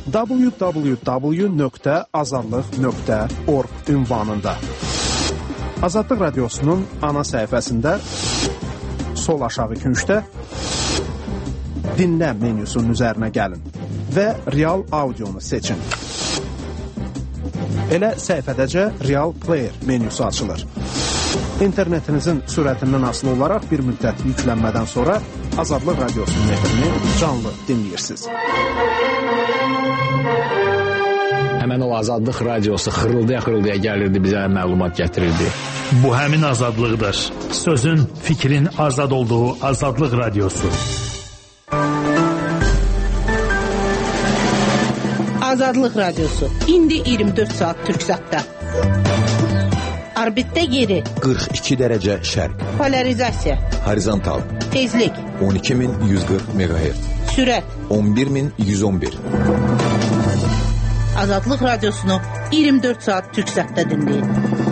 www.azadlıq.org ünvanında. Azadlıq Radiosunun ana səhifəsində sol aşağı küncdə dinlə menyusunun üzərinə gəlin və real audionu seçin. Elə səhifədəcə Real Player menyusu açılır. İnternetinizin sürətindən asılı olaraq bir müddət yüklənmədən sonra Azadlıq Radiosunun efrini canlı dinləyirsiniz. Həmən o Azadlıq Radiosu xırıldaya gəlirdi, bizə məlumat gətirirdi. Bu həmin azadlıqdır. Sözün, fikrin azad olduğu Azadlıq Radiosu. Azadlıq Radiosu. İndi 24 saat Türksatda. Orbitdə yeri. 42 dərəcə şərq. Polarizasiya. Horizontal. Tezlik. 12140 MHz. Sürət. 11111. Azadlıq Radiosunu 24 saat Türksatda dinləyin.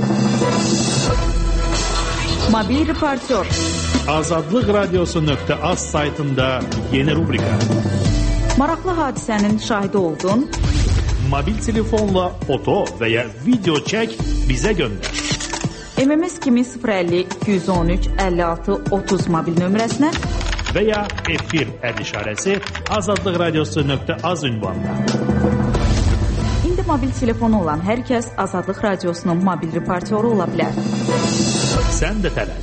Mobil reportör. Azadlıqradiosu.az saytında yeni rubrika. Maraqlı hadisənin şahidi oldun. Mobil telefonla foto və ya video çək, bizə göndər. MMS kimi 050-213-56-30 mobil nömrəsinə və ya efir işarəsi azadlıqradiosu.az ünvanına. İndi mobil telefonu olan hər kəs Azadlıq Radiosunun mobil reportyoru ola bilər. Sən də tələs.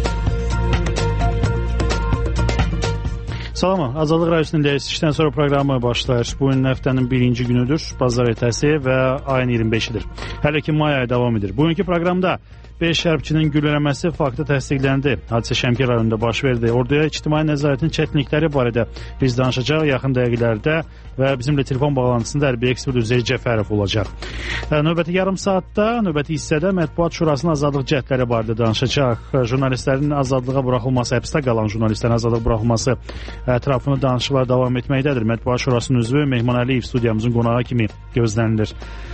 Salam, Azadlıq Radiosunun işdən sonra proqramı başlayır. Bu gün həftənin birinci günüdür, bazar ertəsi və ayın 25-idir. Hələ ki, may ayı davam edir. Bugünkü proqramda 5 hərbçinin güllələməsi faktı təsdiqləndi. Hadisə Şəmkir rayonunda baş verdi. Orduya ictimai nəzarətin çətinlikləri barədə biz danışacaq yaxın dəqiqələrdə və bizimlə telefon bağlantısında hərbi ekspert Üzeyir Cəfərov olacaq. Növbəti yarım saatda, növbəti hissədə Mətbuat Şurasının azadlıq cəhdləri barədə danışacaq. Jurnalistlərin azadlığa buraxılması, həbsdə qalan jurnalistlərin azadlığa buraxılması ətrafını danışıqlar davam etməkdədir. Mətbuat Şurasının üzvü Mehman Əliyev studiyamızın qonağı kimi gözlənilir.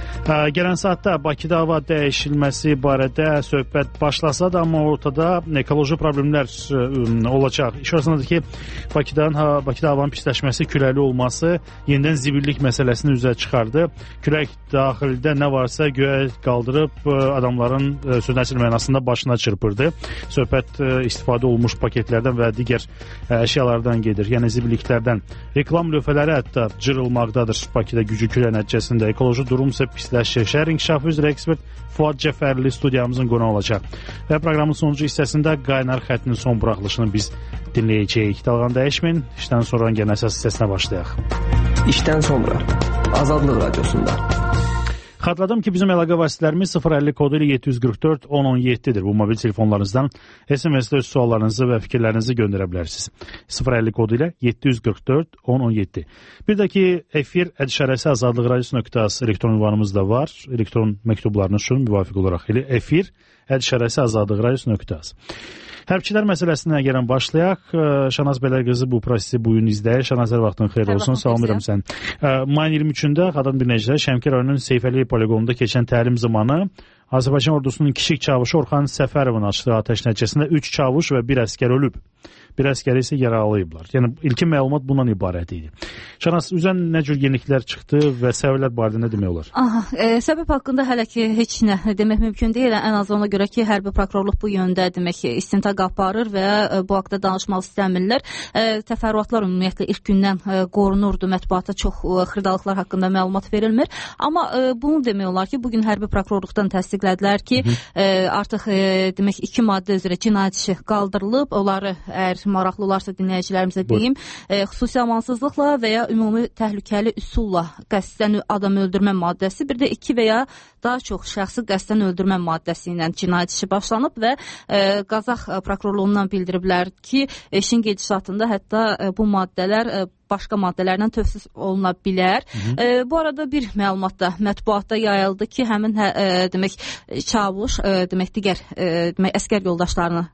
Gələn saatda Bakıda hava dəyişilməsi barədə söhbət başlasa da, amma ortada ekoloji problemlər olacaq. İş arasındadır ki, Bakıda havanın pisləşməsi, küləkli olması yenidən zibillik məsələsini üzə çıxardı. Külək daxildə nə varsa göyə qaldırıb adamların sözləşir mənasında başına çırpırdı. Söhbət istifadə olmuş paketlərdən və digər əşyalardan gedir. Yəni zibilliklərdən. Reklam lövhələri hətta cırılmaqdadır Bakıda güclü külək nəticəsində. Ekoloji durum isə pisləşir. Şəhər inkişafı üzrə ekspert Fuad Cəfərli studiyamızın qonağı olacaq. Və proqramın sonuncu hissəsində qaynar xəttinin son buraxılışını biz dinləyəcəyik. Dalğanı dəyişməyin. İşdən sonra gələn əsas hissəsinə başlayaq. İşdən sonra Azadlıq Radiosunda. Xatırladım ki, bizim əlaqə vasitələrimiz 050 kodu ilə 744 1017-dir. Bu mobil telefonlarınızdan SMS-də öz suallarınızı və fikirlərinizi göndərə bilərsiniz. 050 kodu ilə 744 1017. Bir də ki, efir ədişarəsi azadlıqradiosu.az elektron ünvanımız da var. Elektron məktublarınız üçün müvafiq olaraq efir ədişarəsi azadlıqradiosu.az. Hərbçilər məsələsinə gələn başlayaq. Şanaz Bələkqızı bu prosesi bugün izləyir. Şanaz, hər vaxtın xeyir olsun. Salamlayıram sən. Mayın 23-də qadın dinləyicilər Şəmkir rayonunun Seyfəli poligonunda keçən təlim zamanı Azərbaycan ordusunun kiçik çavuşu Orxan Səfərovun açdığı atəş nəticəsində 3 çavuş və 1 əskər ölüb. Bir əskəri isə yaralayıblar. Yəni, ilkin məlumat bundan ibarət idi. Şanas, üzən nə cür yeniliklər çıxdı və səbəblər barədə nə demək olar? Səbəb haqqında hələ ki, heç nə demək mümkün deyil. Ən az ona görə ki, hərbi prokurorluq bu yöndə demək istintaq aparır və bu haqda danışmaq istəmirlər. Təfərrüatlar ümumiyyətlə ilk gündən qorunurdu. Mətbuata çox xırdalıqlar haqqında məlumat verilmir. Amma bunu demək olar ki, bugün hərbi prokurorluqdan təsdiqlədilər ki, artıq demək 2 maddə üzrə cinayət işi qaldırılıb. Onları əgər maraqlı olarsa dinləyicilərimizə deyim, xüsusi amansızlıqla və ya ümumi təhlükəli üsulla qəsdən adam öldürmə maddəsi, bir də 2 və ya daha çox şəxsi qəsdən öldürmə maddəsi ilə cinayət işi başlanıb və Qazax prokurorluğundan bildiriblər ki, işin gedişatında hətta bu maddələr başqa maddələrlə tövsif oluna bilər. Bu arada bir məlumat da mətbuatda yayıldı ki, həmin demək çavuş, demək digər demək əskər yoldaşlarını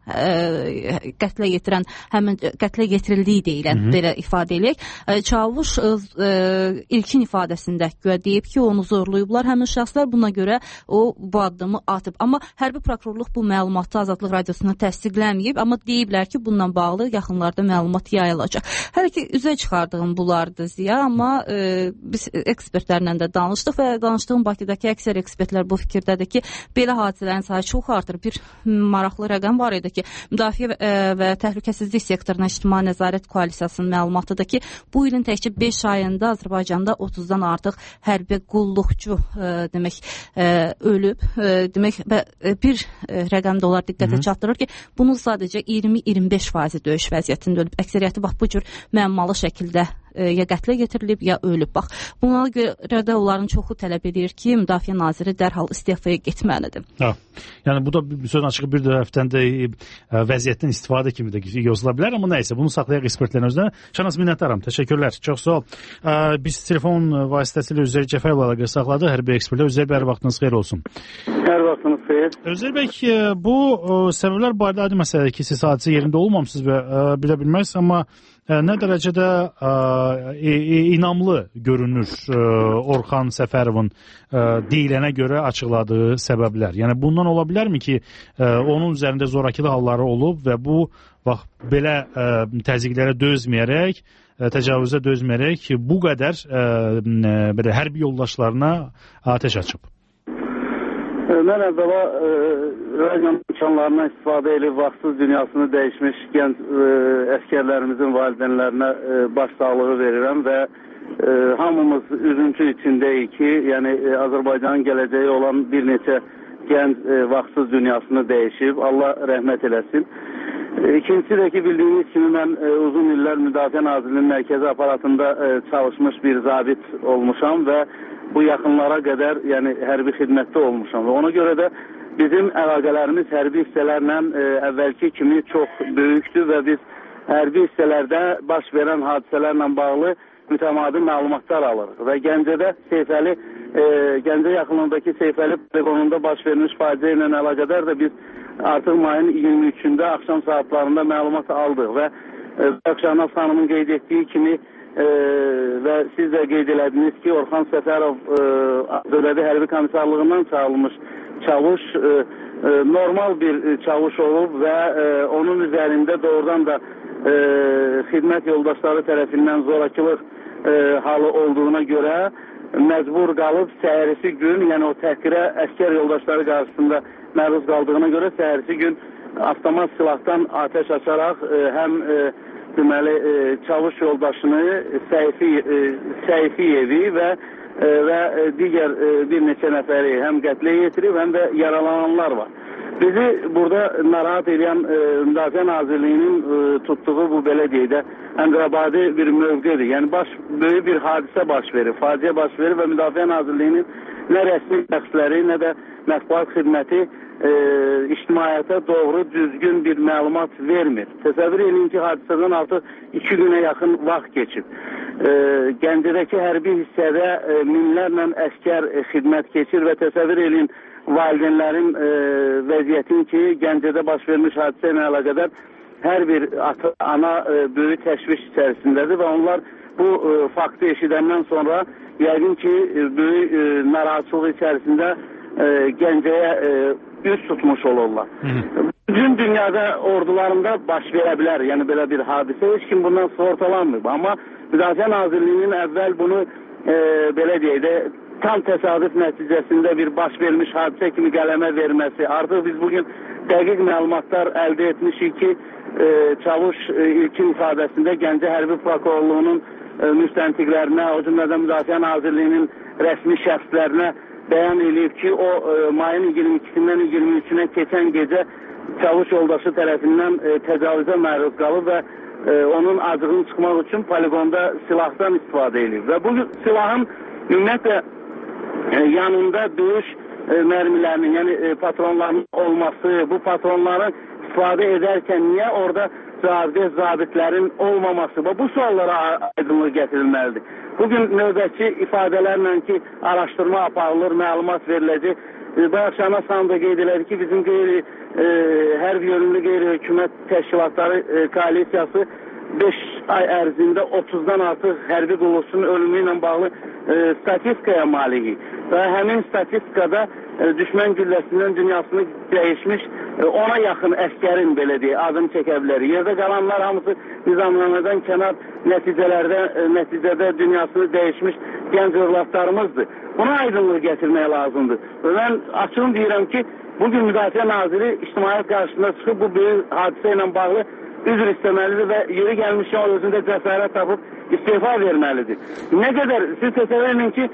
qətlə yetirən, həmin qətlə yetirildiyi deyilən belə ifadə eləyək. Çavuş ilkin ifadəsində güya deyib ki, onu zorlayıblar həmin şəxslər. Buna görə o bu addımı atıb. Amma hərbi prokurorluq bu məlumatı Azadlıq Radiosuna təsdiqləməyib, amma deyiblər ki, bununla bağlı yaxınlarda məlumat yayılacaq. Hələ ki, üzə çıxardığım bunlardır Ziya, amma biz ekspertlərlə də danışdıq və danışdığım Bakıdakı əksər ekspertlər bu fikirdədir ki, belə hadisələrin sayı çox artır. Bir maraqlı rəqəm var idi ki, Müdafiə və Təhlükəsizlik sektoruna İctimai Nəzarət Koalisiyasının məlumatıdır ki, bu ilin təkcə 5 ayında Azərbaycanda 30-dan artıq hərbi qulluqçu demək ölüb. Demək bir rəqəm də onlar diqqətə çatdırır ki, bunun sadəcə 20-25% döyüş vəziyyətində ölüb. Əksəriyyəti bax bu cür müəmmalı şəkildə ya qətlə getirilib, ya ölüb. Bax, buna görə də onların çoxu tələb edir ki, Müdafiə Naziri dərhal istifaya getməlidir. Yəni bu da söz açığı bir tərəfdən də vəziyyətdən istifadə kimi də yozula bilər, amma nəysə, bunu saxlayaq ekspertlərin özünə. Şənas, minnətdaram, təşəkkürlər, çox sağ ol. Biz telefon vasitəsilə Üzeyir Cəfərova əlaqə saxladıq, hərbi ekspertlər. Üzeyir bəy, hər vaxtınız xeyir olsun. Hər vaxtınız xeyir. Üzeyir bəy, bu səbəblər barədə aydın məsələdir ki, siz hadisə yerində olmamışsınız və bilə bilməz, amma nə dərəcədə inamlı görünür Orxan Səfərovun deyilənə görə açıqladığı səbəblər? Yəni bundan ola bilərmi ki, onun üzərində zorakılıq halları olub və bu bax belə təzyiqlərə dözməyərək, təcavüzə dözməyərək bu qədər belə hərbi yoldaşlarına atəş açıb? Mən əvvəla rəqəm imkanlarından istifadə edib vaxtsız dünyasını dəyişmiş gənc əskərlərimizin valideynlərinə başsağlığı verirəm və hamımız üzüntü içindəyik ki, yəni Azərbaycanın gələcəyi olan bir neçə gənc vaxtsız dünyasını dəyişib. Allah rəhmət eləsin. İkincisi də ki, bildiyiniz kimi mən uzun illər Müdafiə Nazirliyinin mərkəzi aparatında çalışmış bir zabit olmuşam və bu yaxınlara qədər yəni hərbi xidmətdə olmuşam və ona görə də bizim əlaqələrimiz hərbi hissələrlə əvvəlki kimi çox böyükdür və biz hərbi hissələrdə baş verən hadisələrlə bağlı mütəmadi məlumatlar alırıq və Gəncədə Seyfəli, Gəncə yaxınlığındakı Seyfəli poligonunda baş vermiş faciə ilə əlaqədar da biz artıq mayın 23-də axşam saatlarında məlumat aldıq və Şahnaz xanımın qeyd etdiyi kimi və siz də qeyd elədiniz ki, Orxan Səfərov Dövləti Hərbi Komissarlığından çağrılmış çavuş normal bir çavuş olub və onun üzərində doğrudan da xidmət yoldaşları tərəfindən zorakılıq halı olduğuna görə məcbur qalıb səhərisi gün, yəni o təhqirə əskər yoldaşları qarşısında məruz qaldığına görə səhərisi gün avtomat silahdan atəş açaraq həm deməli çavuş yoldaşını Səyfiyevi və digər bir neçə nəfəri həm qətlə yetirib, həm də yaralananlar var. Bizi burada narahat edən Müdafiə Nazirliyinin tutduğu bu belə deyək də əmrabadi bir mövqedir. Yəni böyük bir hadisə baş verir, faciə baş verir və Müdafiə Nazirliyinin nə rəsmi şəxsləri, nə də mətbuat xidməti ictimaiyyətə doğru düzgün bir məlumat vermir. Təsəvvür edin ki, hadisədən artıq 2 günə yaxın vaxt keçib. Gəncədəki hərbi hissədə minlərlə əskər xidmət keçir və təsəvvür edin valideynlərin vəziyyətin ki, Gəncədə baş vermiş hadisə ilə əlaqədar hər bir ana böyük təşviş içərisindədir və onlar bu faktı eşidəndən sonra yəqin ki, böyük narahatçılıq içərisində Gəncəyə üz tutmuş olurlar. Bütün dünyada ordularında baş verə bilər, yəni belə bir hadisə, heç kim bundan sığortalanmır. Amma Müdafiə Nazirliyinin əvvəl bunu belə deyək də tam təsadüf nəticəsində bir baş vermiş hadisə kimi qələmə verməsi. Artıq biz bugün dəqiq məlumatlar əldə etmişik ki, çavuş ilkin ifadəsində Gəncə Hərbi Prokurorluğunun müstəntiqlərinə, o cümlədən Müdafiə Nazirliyinin rəsmi şəxslərinə bəyan edib ki, o mayın 22-dən 23-ünə keçən gecə çavuş yoldaşı tərəfindən təcavüzə məruz qalıb və onun acığını çıxmaq üçün poligonda silahdan istifadə edib. Və bu silahın ümumiyyətlə yanında döyüş mərmilərinin, yəni patronların olması, bu patronların istifadə edərkən niyə orada zabitlərin olmaması və bu suallara aydınlıq gətirilməlidir. Bugün növbəti ifadələrlə ki, araşdırma aparılır, məlumat veriləcək. Bayaq Şahnaz xanım da qeyd elədi ki, bizim hərbi yönümlü qeyri-hökumət təşkilatları koalisiyası 5 ay ərzində 30-dan artıq hərbi qulluqçunun ölümü ilə bağlı statistikaya malikik. Və həmin statistikada düşmən gülləsindən dünyasını dəyişmiş 10'a yaxın əskərin belə deyək, adını çəkə bilər. Yerdə qalanlar hamısı nizamnamədən kənar nəticədə dünyasını dəyişmiş gənc övladlarımızdır. Buna aydınlıq gətirmək lazımdır. Və mən açığım deyirəm ki, bugün Müdafiə Naziri ictimaiyyət qarşısında çıxıb bu böyük hadisə ilə bağlı üzr istəməlidir və yeri gəlmişkən o özündə cəsarət tapıb istifa verməlidir. Nə qədər siz təsəvvür edin ki,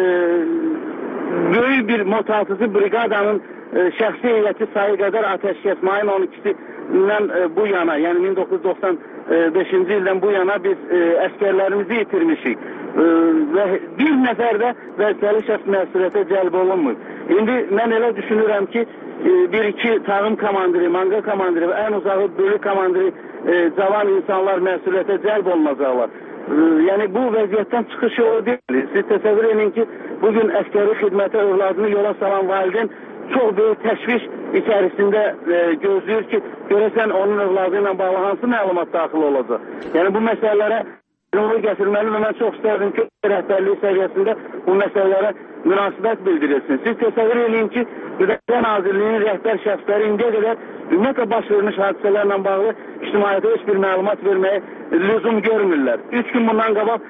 böyük bir motatıcı briqadanın şəxsi heyəti sayı qədər atəşkəs mayın 12-sindən bu yana, yəni 1995-ci ildən bu yana biz əskərlərimizi itirmişik. Və bir nəfər də vəzifəli şəxs məsuliyyətə cəlb olunmur. İndi mən elə düşünürəm ki, bir-iki tağım komandiri, manqa komandiri və ən uzağı bölük komandiri cavan insanlar məsuliyyətə cəlb olunacaqlar. Yəni bu vəziyyətdən çıxış yolu deyil. Siz təsəvvür edin ki, bugün əskəri xidmətə övladını yola salan valideyn çox böyük təşviş içərisində gözləyir ki, görəsən onun övladı ilə bağlı hansı məlumat daxil olacaq. Yəni bu məsələlərə yolu gətirməli və mən çox istərdim ki, rəhbərlik səviyyəsində bu məsələlərə münasibət bildirilsin. Siz təsəvvür edin ki, Müdafiə Nazirliyinin rəhbər şəxsləri indiyə qədər ümumiyyətlə baş vermiş hadisələrlə bağlı ictimaiyyətə heç bir məlumat verməyə lüzum görmürlər. 3 gün bundan qabaq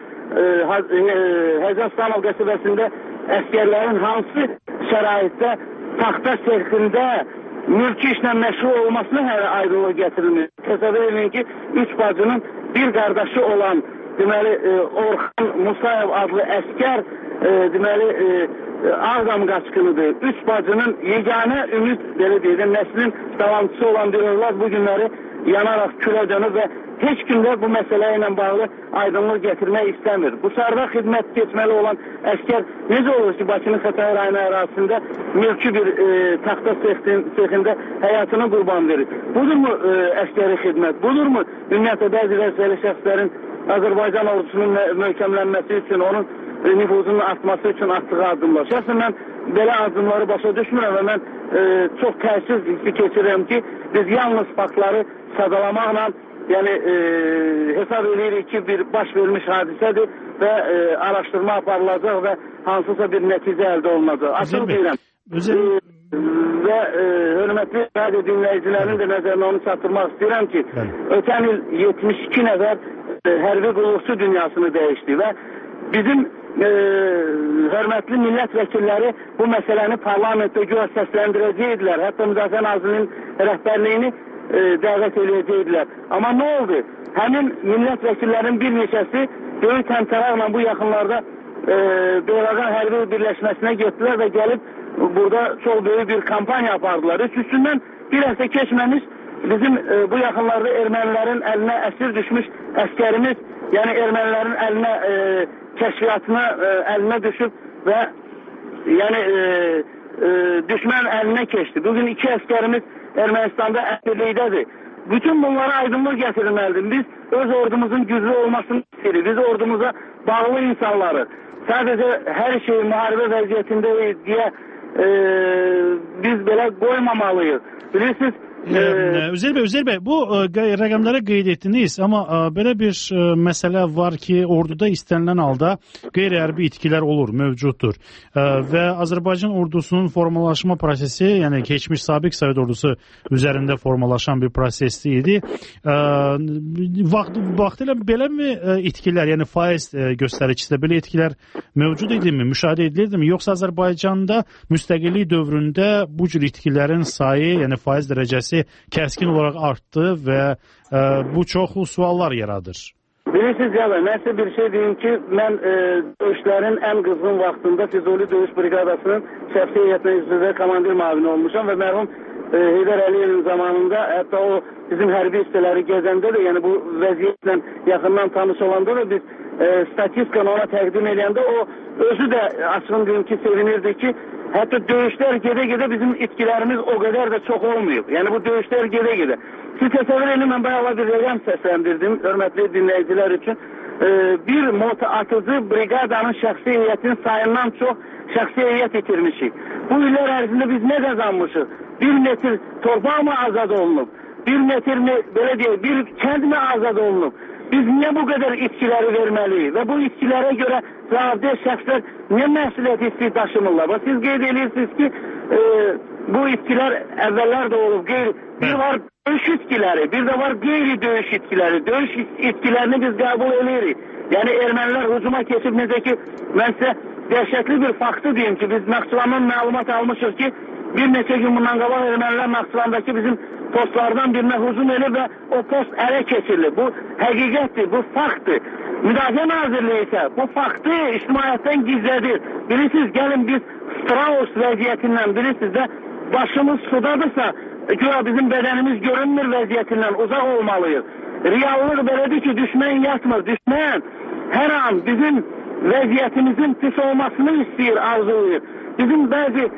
Həzəstanov qəsəbəsində əskərlərin hansı şəraitdə taxta sexində mülki işlə məşğul olmasına hələ aydınlıq gətirilmir. Təsəvvür edin ki, 3 bacının bir qardaşı olan deməli Orxan Musayev adlı əskər deməli Ağdam qaçqınıdır. 3 bacının yeganə ümid belə deyək, nəslin davamçısı olan bir övlad bu günləri yanaraq külə dönüb və heç kimdə bu məsələ ilə bağlı aydınlıq gətirmək istəmir. Bu sarda xidmət keçməli olan əskər necə olur ki, Bakının Xətai rayonu ərazisində mülki bir taxta sexində həyatını qurban verir? Budurmu əskəri xidmət? Budurmu ümumiyyətlə bəzi vəzifəli şəxslərin Azərbaycan ordusunun möhkəmlənməsi üçün, onun nüfuzunun artması üçün atdığı addımlar? Şəxsən mən belə addımları başa düşmürəm və mən çox təəssüf hissi keçirirəm ki, biz yalnız faktları sadalamaqla yəni hesab edirik ki, bir baş vermiş hadisədir və araşdırma aparılacaq və hansısa bir nəticə əldə olunacaq. Açıq deyirəm. Və hörmətli radio dinləyicilərin də nəzərinə onu çatdırmaq istəyirəm ki, ötən il 72 nəfər hərbi qulluqçu dünyasını dəyişdi və bizim hörmətli millət vəkilləri bu məsələni parlamentdə güya səsləndirəcəkdilər. Hətta Müdafiə Nazirinin rəhbərliyini dəvət edəcəkdilər. Amma nə oldu? Həmin millət vəkillərinin bir neçəsi böyük təmtəraqla bu yaxınlarda Beyraqan hərbi birləşməsinə getdilər və gəlib burada çox böyük bir kampaniya apardılar. Üstündən bir həftə keçməmiş bizim bu yaxınlarda ermənilərin əlinə əsir düşmüş əskərimiz, yəni ermənilərin əlinə kəşfiyyatına əlinə düşüb və yəni düşmən əlinə keçdi. Bugün 2 əskərimiz Ermənistanda əsirlikdədir. Bütün bunlara aydınlıq gətirilməlidir. Biz öz ordumuzun güclü olmasını istəyirik. Biz ordumuza bağlı insanları sadəcə hər şey müharibə vəziyyətindəyik deyə biz belə qoymamalıyıq. Bilirsiniz, Üzeyir bəy, bu rəqəmlərə qeyd etdiniz, amma belə bir məsələ var ki, orduda istənilən halda qeyri-hərbi itkilər olur, mövcuddur. Və Azərbaycan ordusunun formalaşma prosesi, yəni keçmiş sabiq Sovet ordusu üzərində formalaşan bir prosesli idi. Vaxtilə beləmi itkilər, yəni faiz göstəricisi belə itkilər mövcud idimi, müşahidə edilirdi mi? Yoxsa Azərbaycanda müstəqillik dövründə bu cür itkilərin sayı, yəni faiz dərəcəsi kəskin olaraq artdı və bu çox suallar yaradır. Bilirsiniz ya, mən sizə bir şey deyim ki, mən döyüşlərin ən qızğın vaxtında Füzuli Döyüş Briqadasının şəxsi heyətinə üzvə komandir mavini olmuşam və mərhum Heydər Əliyevin zamanında, hətta o bizim hərbi hissələri gəzəndə də, yəni bu vəziyyətlə yaxından tanış olanda da biz statistikanı ona təqdim edəndə o özü də açığın deyim ki, sevinirdi ki, hətta döyüşlər gedə-gedə bizim itkilərimiz o qədər də çox olmuyor. Yəni bu döyüşlər gedə-gedə. Siz təsəvvür edin, mən bayağı bir rəqəm səsləndirdim, hörmətli dinləyicilər üçün. Bir atıcı briqadanın şəxsi heyətinin sayından çox şəxsi heyət itirmişik. Bu illər ərzində biz nə qazanmışıq? 1 metr torpaq mı azad olunub? 1 metr mi, belə deyək, bir kənd mi azad olunub? Biz niyə bu qədər itkiləri verməliyik və bu itkilərə görə cavabdeh şəxslər niyə məsuliyyət hissi daşımırlar? Bax, siz qeyd edirsiniz ki, bu itkilər əvvəllər də olub. Bir var döyüş itkiləri, bir də var qeyri-döyüş itkiləri. Döyüş itkilərini biz qəbul edirik. Yəni, ermənilər hücuma keçib, necə ki, mən sizə dəhşətli bir faktı deyim ki, biz Naxçıvandan məlumat almışıq ki, bir neçə gün bundan qabaq ermənilər Naxçıvandakı bizim postlardan birinə hücum edib və o post ələ keçirilir. Bu həqiqətdir, bu faktdır. Müdafiə Nazirliyi isə bu faktı ictimaiyyətdən gizlədir. Bilirsiniz, gəlin biz Strauss vəziyyətindən, bilirsiniz də, başımız sudadırsa, güya bizim bədənimiz görünmür vəziyyətindən uzaq olmalıyıq. Reallıq belədir ki, düşmən yatmır. Düşmən hər an bizim vəziyyətimizin pis olmasını istəyir, arzulayır. Bizim bəzi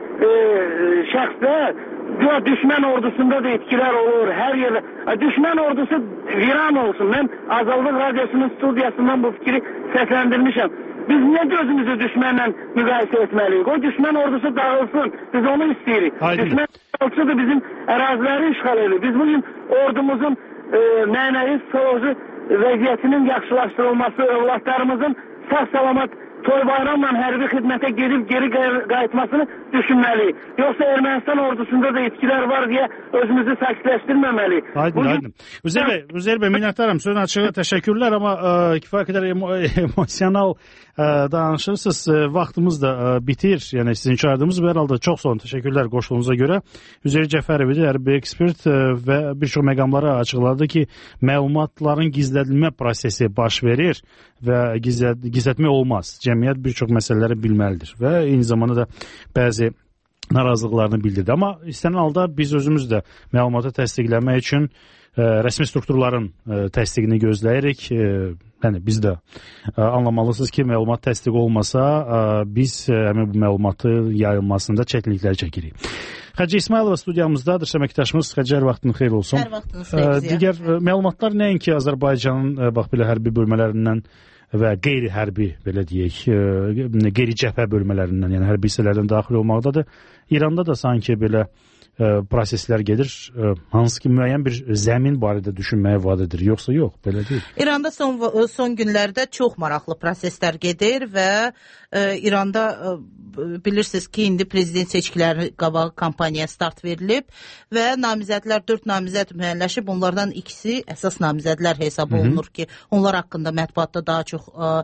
şəxslər güya düşmən ordusunda da itkilər olur, hər yerdə. Düşmən ordusu viran olsun. Mən Azadlıq Radyosu'nun studiyasından bu fikri səsləndirmişəm. Biz niyə gözümüzü düşmənlə müqayisə etməliyik? O düşmən ordusu dağılsın. Biz onu istəyirik. Düşmən ordusu bizim əraziləri işğal edir. Biz bugün ordumuzun mənəvi, psixoloji vəziyyətinin yaxşılaşdırılması, övladlarımızın sağ-salamat toy bayramla hərbi xidmətə gedib geri qayıtmasını düşünməliyik. Yoxsa Ermənistan ordusunda da itkilər var deyə özümüzü sakitləşdirməməliyik. Aydın. Üzeyir bəy, minnətdaram. Sözün açığı təşəkkürlər, amma kifayət qədər emosional danışırsınız. Vaxtımız da bitir. Yəni sizin çağırdığımız və hər halda çox son təşəkkürlər qoşduğunuza görə. Üzeyir Cəfərov idi, hərbi ekspert və bir çox məqamları açıqladı ki, məlumatların gizlədilmə prosesi baş verir və gizlətmək olmaz. Cəmiyyət bir çox məsələləri bilməlidir və eyni zamanda da bəzi narazılıqlarını bildirdi. Amma istənilən halda biz özümüz də məlumatı təsdiqləmək üçün rəsmi strukturların təsdiqini gözləyirik. Yəni biz də anlamalısınız ki, məlumat təsdiq olmasa biz həmin bu məlumatı yayılmasında çətinliklər çəkirik. Xədicə İsmailova studiyamızdadır, əməkdaşımız. Xədicə, hər vaxtın xeyir olsun. Hər vaxtınız xeyir. Digər məlumatlar nəinki Azərbaycanın bax belə hərbi bölmələrindən və qeyri-hərbi, belə deyək, qeyri-cəbhə bölmələrindən, yəni hərbi hissələrdən daxil olmaqdadır. İranda da sanki belə proseslər gedir, hansı ki müəyyən bir zəmin barədə düşünməyə vadədir, yoxsa yox, belə deyil. İranda son günlərdə çox maraqlı proseslər gedir və İranda bilirsiniz ki, indi prezident seçkiləri qabağı kampaniyaya start verilib və namizədlər, 4 namizəd müəyyənləşib, onlardan ikisi əsas namizədlər hesab olunur ki, onlar haqqında mətbuatda daha çox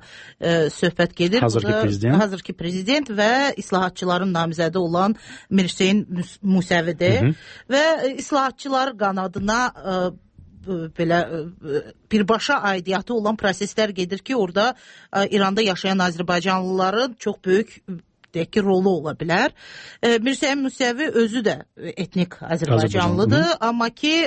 söhbət gedir. Hazırki prezident və islahatçıların namizədi olan Mirhüseyn Musəvidir və islahatçılar qanadına belə birbaşa aidiyyatı olan proseslər gedir ki, orada İranda yaşayan Azərbaycanlıların çox böyük deyək ki, rolu ola bilər. Mirhüseyn Musəvi özü də etnik Azərbaycanlıdır, amma ki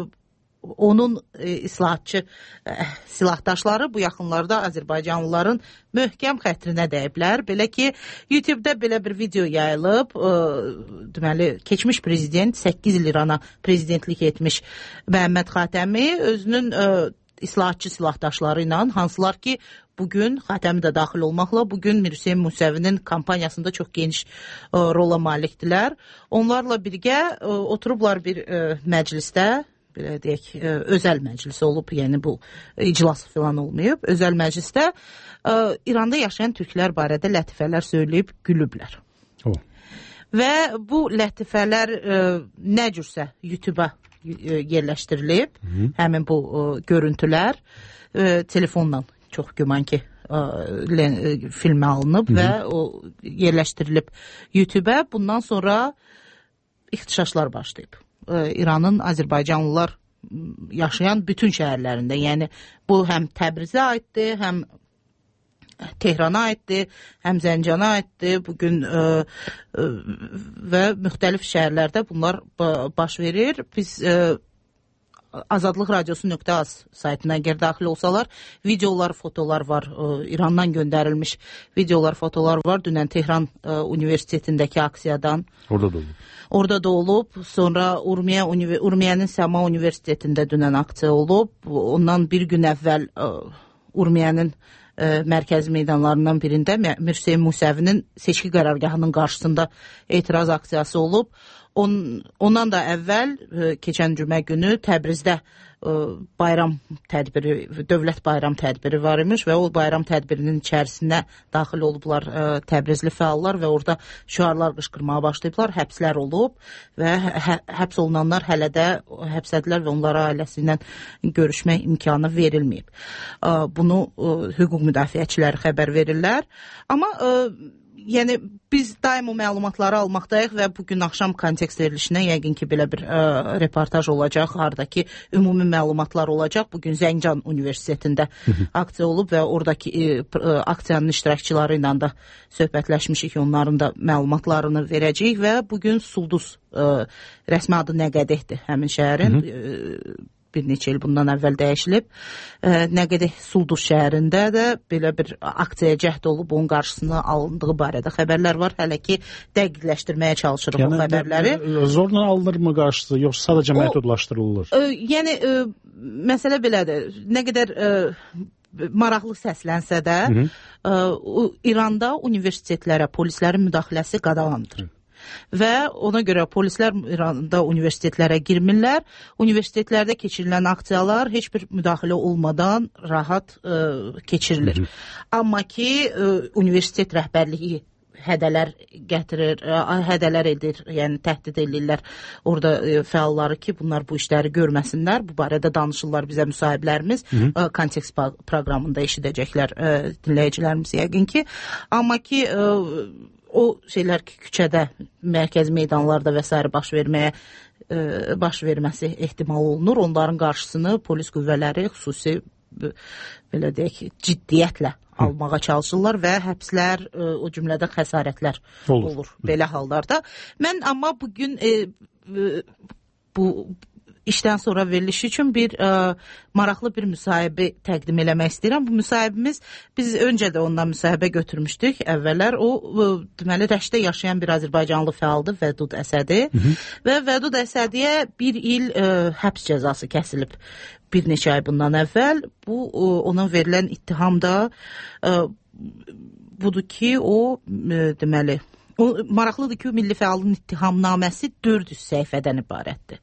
onun islahatçı silahdaşları bu yaxınlarda Azərbaycanlıların möhkəm xətrinə dəyiblər. Belə ki, YouTube-da belə bir video yayılıb. Deməli, keçmiş prezident 8 il İrana prezidentlik etmiş Məhəmməd Xatəmi özünün islahatçı silahdaşları ilə, hansılar ki, bugün Xatəmi də daxil olmaqla, bugün Mirhüseyn Musəvinin kampaniyasında çox geniş rola malikdilər. Onlarla birgə oturublar bir məclisdə, belə deyək, özəl məclis olub, yəni bu iclas filan olmayıb, özəl məclisdə İranda yaşayan türklər barədə lətifələr söyləyib gülüblər. Və bu lətifələr nə cürsə YouTube-a yerləşdirilib, həmin bu görüntülər telefonla çox güman ki filmə alınıb və o yerləşdirilib YouTube-a. Bundan sonra ixtişaşlar başlayıb. İranın Azərbaycanlılar yaşayan bütün şəhərlərində, yəni bu həm Təbrizə aiddir, həm Tehrana aiddir, həm Zəncana aiddir. Bugün və müxtəlif şəhərlərdə bunlar baş verir. Biz Azadlıq Radyosu.az saytına əgər daxil olsalar, videolar, fotolar var, İrandan göndərilmiş videolar, fotolar var. Dünən Tehran Universitetindəki aksiyadan. Orada da olub. Sonra Urmiyənin Səma Universitetində dünən aksiya olub. Ondan bir gün əvvəl Urmiyənin mərkəzi meydanlarından birində Mirhüseyn Musəvinin seçki qərargahının qarşısında etiraz aksiyası olub. Ondan da əvvəl keçən cümə günü Təbrizdə bayram tədbiri, dövlət bayram tədbiri var imiş və o bayram tədbirinin içərisinə daxil olublar Təbrizli fəallar və orada şüarlar qışqırmağa başlayıblar. Həbslər olub və həbs olunanlar hələ də həbsədilər və onlara ailəsi ilə görüşmək imkanı verilməyib. Bunu hüquq müdafiəçiləri xəbər verirlər. Amma yəni biz daim o məlumatları almaqdayıq və bugün axşam kontekst verilişinə yəqin ki belə bir reportaj olacaq, hardakı ümumi məlumatlar olacaq. Bugün Zəncan Universitetində aksiya olub və oradakı aksiyanın iştirakçıları ilə də söhbətləşmişik, onların da məlumatlarını verəcəyik və bugün Sulduz rəsmi adı Nəqədehdir həmin şəhərin. Bir neçə il bundan əvvəl dəyişilib. Nəqədeh Sulduz şəhərində də belə bir aksiyaya cəhd olub, onun qarşısına alındığı barədə xəbərlər var. Hələ ki dəqiqləşdirməyə çalışırıq o xəbərləri. Zorla alınırmı qarşısı, yoxsa sadəcə məhdudlaşdırılır? Yəni məsələ belədir. Nə qədər maraqlı səslənsə də İranda universitetlərə polislərin müdaxiləsi qadağandır. Və ona görə polislər İranda universitetlərə girmirlər. Universitetlərdə keçirilən aksiyalar heç bir müdaxilə olmadan rahat keçirilir. Amma ki, universitet rəhbərliyi hədələr gətirir, hədələr edir, yəni təhdid edirlər orada fəalları ki, bunlar bu işləri görməsinlər. Bu barədə danışırlar bizə müsahiblərimiz. Kontekst proqramında eşidəcəklər dinləyicilərimiz yəqin ki. Amma ki, o şeylər ki, küçədə, mərkəzi meydanlarda və s. baş verməsi ehtimal olunur. Onların qarşısını polis qüvvələri xüsusi belə deyək ki, ciddiyyətlə almağa çalışırlar və həbslər, o cümlədə xəsarətlər olur belə hallarda. Mən amma bugün bu işdən sonra veriliş üçün bir maraqlı bir müsahibə təqdim eləmək istəyirəm. Bu müsahibimiz, biz öncə də ondan müsahibə götürmüşdük əvvəllər. O, deməli, Rəşdə yaşayan bir Azərbaycanlı fəaldır, Vədud Əsədi. Və Vədud Əsədiyə 1 il həbs cəzası kəsilib bir neçə ay bundan əvvəl. Bu, ona verilən ittiham da budur ki, o, deməli, maraqlıdır ki, milli fəalın ittihamnaməsi 400 səhifədən ibarətdir.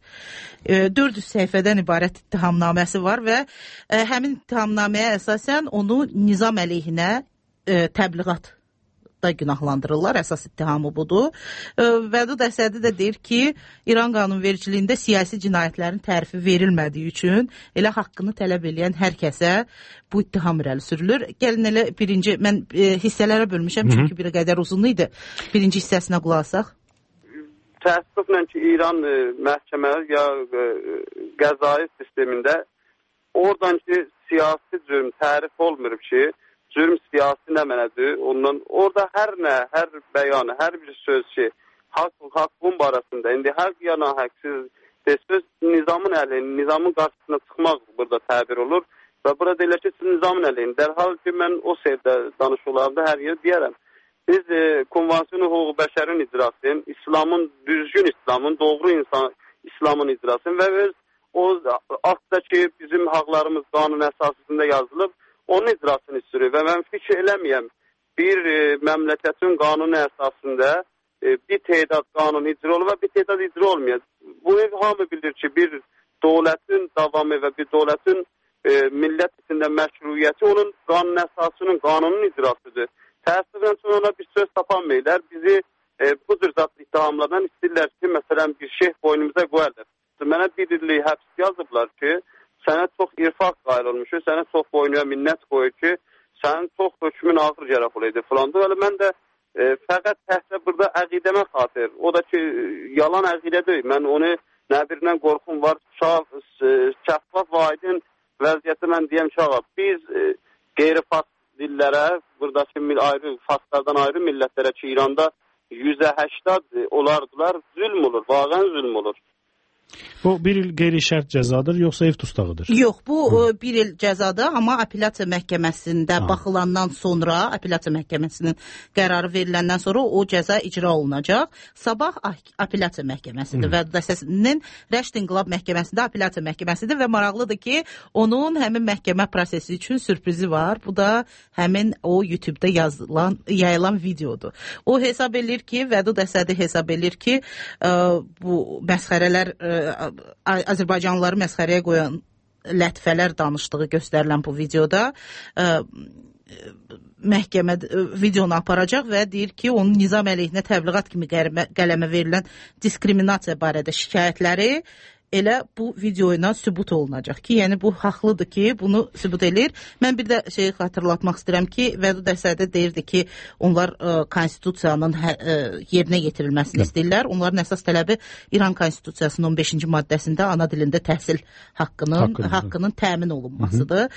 400 səhifədən ibarət ittihamnaməsi var və həmin ittihamnaməyə əsasən onu nizam əleyhinə təbliğat da günahlandırırlar. Əsas ittihamı budur. Vədud Əsədi də deyir ki, İran qanunvericiliyində siyasi cinayətlərin tərifi verilmədiyi üçün elə haqqını tələb edən hər kəsə bu ittiham irəli sürülür. Gəlin elə birinci, mən hissələrə bölmüşəm çünki bir qədər uzun idi. Birinci hissəsinə qulaq asaq. Təəssüflə ki, İran məhkəmələri ya qəzai sistemində oradan ki, siyasi cürm tərif olmur ki, cürm siyasi nə mənədir? Ondan orada hər bəyanı, hər bir söz ki, haqqın barəsində, indi haqq ya nahaqqsız söz nizamın əleyhinə, nizamın qarşısına çıxmaq burada təbir olur və burada deyilər ki, nizamın əleyhinə. Dərhal ki, mən o sevdə danışıqlarda hər yer deyərəm. Biz konvansiyon hüquq bəşərin icrasını, İslamın, düzgün İslamın, doğru İslamın icrasını və öz o aktdakı bizim haqlarımız qanun əsasında yazılıb, onun icrasını istiyor və mən fikir eləməyəm bir məmləkətin qanunu əsasında bir tədad qanun icra olur və bir tədad icra olmuyor. Bu hamı bilir ki, bir dövlətin davamı və bir dövlətin millət içində məşruiyyəti onun qanun əsasının, qanunun icrasıdır. Təəssüfən sonra ona bir söz tapanmayırlar. Bizi bu cür zatlı ittihamlardan istəyirlər ki, məsələn bir şeyh boynumuza qoyarlar. Mənə bir illik həbs yazıblar ki, sənə çox irfaq qayıl olmuşu, sənə çox boynuya minnət qoyur ki, sənin çox hökmün ağır cərəf olaydı filandır. Öyle mən də fəqət təhsə burada əqidəmə xatir. O da ki, yalan əqidə deyil. Mən onu nə birindən qorxum var. Şəffaf və aydın vəziyyəti mən deyəm ki, ağa, biz qeyri-fas dillərə, buradakı ayrı faslardan ayrı millətlərə ki, İranda 180 olardılar, zülm olur, vaqən zülm olur. Bu bir il qeyri-şərt cəzadır, yoxsa ev tustağıdır? Yox, bu bir il cəzadır, amma apellyasiya məhkəməsində baxılandan sonra, apellyasiya məhkəməsinin qərarı veriləndən sonra o cəza icra olunacaq. Sabah apellyasiya məhkəməsidir və Vədud Rəşd İnqilab məhkəməsində apellyasiya məhkəməsidir və maraqlıdır ki, onun həmin məhkəmə prosesi üçün sürprizi var. Bu da həmin o YouTube-da yayılan videodur. O hesab edir ki, Vədud Əsədi hesab edir ki, bu məsxərələr Azərbaycanlıları məsxərəyə qoyan lətifələr danışdığı göstərilən bu videoda məhkəmə videonu aparacaq və deyir ki, onun nizam əleyhinə təbliğat kimi qələmə verilən diskriminasiya barədə şikayətləri elə bu video ilə sübut olunacaq ki, yəni bu haqlıdır ki, bunu sübut eləyir. Mən bir də şeyi xatırlatmaq istəyirəm ki, Vədud Əsədi deyirdi ki, onlar konstitusiyanın yerinə yetirilməsini istəyirlər. Onların əsas tələbi İran konstitusiyasının 15-ci maddəsində ana dilində təhsil haqqının təmin olunmasıdır.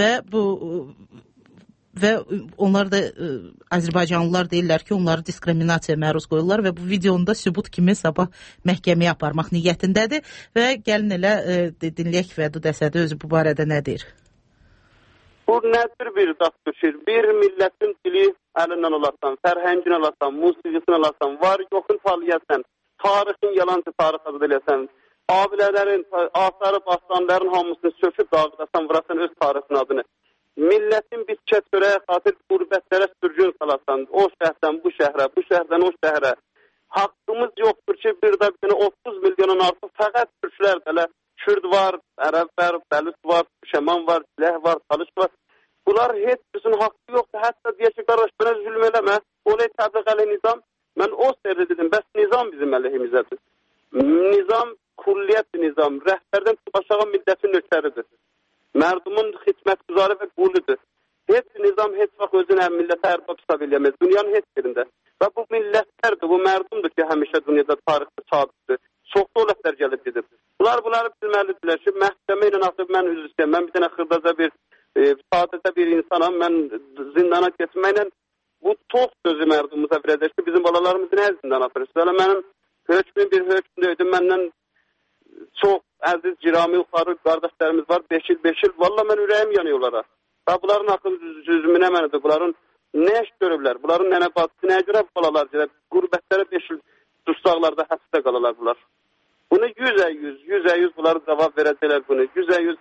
Və onlar da Azərbaycanlılar deyirlər ki, onları diskriminasiyaya məruz qoyurlar və bu videonda sübut kimi sabah məhkəməyə aparmaq niyyətindədir və gəlin elə dinləyək Vədud Əsədi özü bu barədə nə deyir? Bu nədir bir daxtuşir? Bir millətin dili əlindən alasan, fərhəngini alasan, musiqisini alasan, var yoxun tanıyasan, tarixin yalancı tarix azad eləsən, abilələrin, asarı, bastanların hamısını söküb dağıdasan, vurasan öz tarixin adını. Millətin bitçə törəyə xatir qürbətlərə sürgün salasan, o şəhərdən bu şəhərə, bu şəhərdən o şəhərə. Haqqımız yoxdur ki, bir də 30 milyonun artıq fəqət türklər belə Kürt var, Ərəb var, Bəlüs var, Şəman var, Siləh var, Talış var. Bunlar heç birisinin haqqı yoxdur. Hətta deyək ki, qardaş, bana zülm eləmə, olay təbliğ ələ nizam. Mən o sərri dedim, bəs nizam bizim əleyhimizədir. Nizam, kulliyyət nizam, rəhbərdən aşağı millətin nökəridir. Mərdumun xidmətgüzarı və quludur. Heç nizam heç vaxt özünə millətə ərbab hesab eləməz. Dünyanın heç yerində. Və bu millətlərdir, bu mərdumdur ki, həmişə dünyada tarixdə sabitdir. Çox dövlətlər gəlib gedir. Bunları bilməlidirlər ki, məhkəmə ilə artıq mən üzr istəyəm. Mən bir dənə xırdaca sadəcə bir insanam. Mən zindana keçməklə bu çox sözü mərdumumuza verəcək ki, bizim balalarımız nə zindana aparır? Sonra mənim hökmüm bir hökmdür. Məndən çox əziz, cirami, uxarı qardaşlarımız var. 5 il. Valla mən ürəyim yanıyor onlara. Və bunların haqqın cüzümünə mənidir. Bunların nə iş görürlər? Bunların nənə bacısı nəyə görə balalar gələr? Qürbətlərə 5 il dustaqlarda həbsdə qalalar bunlar. Bunu 100% bunları cavab verəcəklər bunu. 100%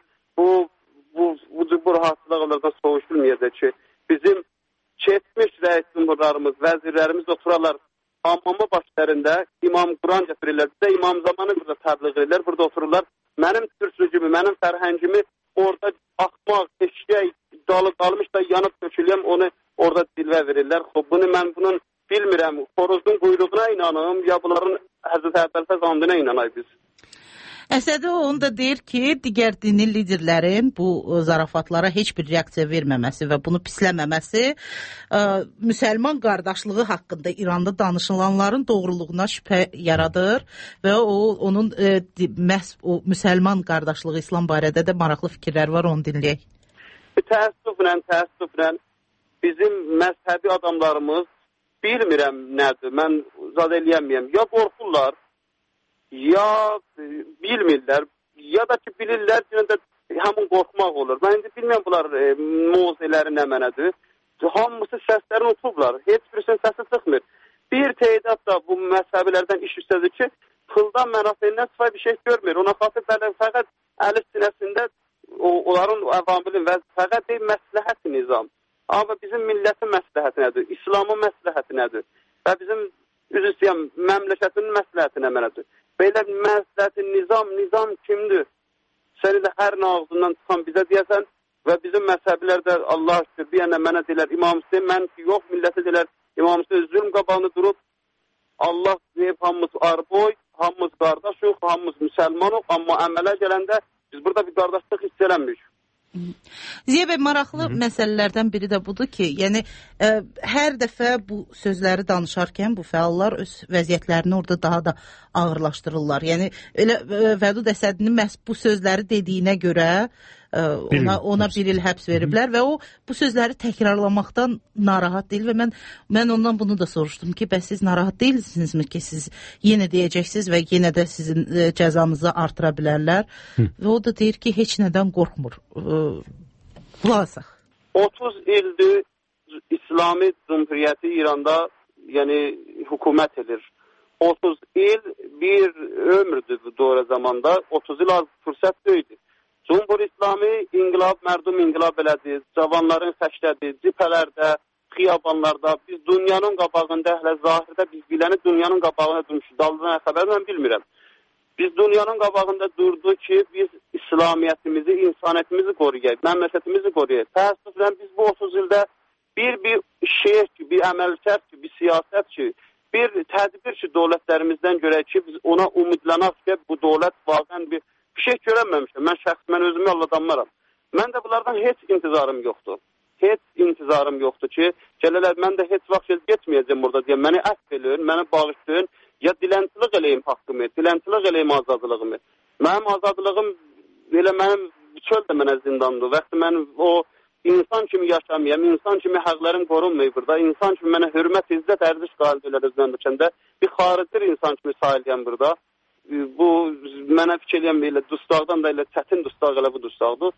bu rahatsızlıq onlardan soğuşulmayacaq ki, bizim keçmiş rəis cumhurlarımız, vəzirlərimiz oturarlar hamama başlarında İmam Quran gətirirlər. Bizə İmam zamanı burada təbliğ edirlər, burada otururlar. Mənim türkçümü, mənim fərhəngimi orada axmaq, eşkək, qalmış da yanıb töküləyəm, onu orada dilvə verirlər. Bunu mən bunun bilmirəm, xoruzun quyruğuna inanım, ya bunların Həzrət Əbəlfəz andına inanay biz. Əsədi onu da deyir ki, digər dini liderlərin bu zarafatlara heç bir reaksiya verməməsi və bunu pisləməməsi müsəlman qardaşlığı haqqında İranda danışılanların doğruluğuna şübhə yaradır və onun məhz o müsəlman qardaşlığı İslam barədə də maraqlı fikirlər var, onu dinləyək. Təəssüflə bizim məzhəbi adamlarımız bilmirəm nədir, mən zad eləyəməyəm, ya qorxurlar, ya bilmirlər, ya da ki bilirlər, yenə də həmin qorxmaq olur. Mən indi bilməyəm bunlar mozələri nə mənədir. Hamısı səslərini utublar, heç birisinin səsi çıxmır. Bir teydad da bu məzhəbilərdən iş üstədir ki, pıldan mənafeyindən sıfay bir şey görmür. Ona xatır fəqət əli sinəsində onların əvamilin və fəqət deyil məsləhət nizam. Amma bizim millətin məsləhəti nədir? İslamın məsləhəti nədir? Və bizim üzr istəyəm, məmləkətinin məsləhəti nə mənədir? Belə məsləhəti nizam kimdir? Səni də hər ağzından çıxan bizə deyəsən və bizim məzhəbilər də Allah şükür, bir yana mənə deyilər, İmam Hüseyin, mən ki, yox, milləti deyilər, İmam Hüseyin zülm qabağını durub, Allah deyib, hamımız arboy, hamımız qardaşıq, hamımız müsəlmanıq, amma əmələ gələndə biz burada bir qardaşlıq hiss eləmirik. Ziya bəy, maraqlı məsələlərdən biri də budur ki, yəni hər dəfə bu sözləri danışarkən bu fəallar öz vəziyyətlərini orada daha da ağırlaşdırırlar. Yəni elə Vədud Əsədinin məhz bu sözləri dediyinə görə ona bir il həbs veriblər və o bu sözləri təkrarlamaqdan narahat deyil və mən ondan bunu da soruşdum ki, bəs siz narahat deyilsinizmi ki, siz yenə deyəcəksiniz və yenə də sizin cəzanızı artıra bilərlər və o da deyir ki, heç nədən qorxmur. Qulasaq. 30 ildir İslami Cumhuriyyəti İranda yəni hökumət edir. 30 il bir ömürdür doğru zamanda. 30 il az fürsət deyildi. Cumhur İslami inqilab, mərdum inqilab elədi. Cavanların səşlədi, cipələrdə, xiyabanlarda. Biz dünyanın qabağında, hələ zahirdə biz biləni dünyanın qabağına durmuşuz. Dalından xəbər mən bilmirəm. Biz dünyanın qabağında durduq ki, biz İslamiyyətimizi, insaniyyətimizi qoruyaq, məmləkətimizi qoruyaq. Təəssüflə biz bu 30 ildə bir şeir ki, bir əməlkər ki, bir siyasət ki, bir tədbir ki, dövlətlərimizdən görək ki, biz ona umudlanaq ki, bu dövlət vaqən bir şey görənməmişəm. Mən özümü alladanmaram. Mən də bunlardan heç intizarım yoxdur. Heç intizarım yoxdur ki, gəlirlər, mən də heç vaxt getməyəcəm burada deyə, məni əfv eləyin, məni bağışlayın, ya dilənçilik eləyim haqqımı, dilənçilik eləyim azadlığımı. Mənim azadlığım, elə mənim çöldə mənə zindandır. Vəxti mən o insan kimi yaşamayam, insan kimi həqlərim qorunmayıb burada, insan kimi mənə hörmət, izzət, ərziş qalib elədir zəndəkəndə, bir xaricdir insan kimi sahiləyəm burada. Bu, mənə fikir eləyəm, elə dustaqdan da elə çətin dustaq elə bu dustaqdır.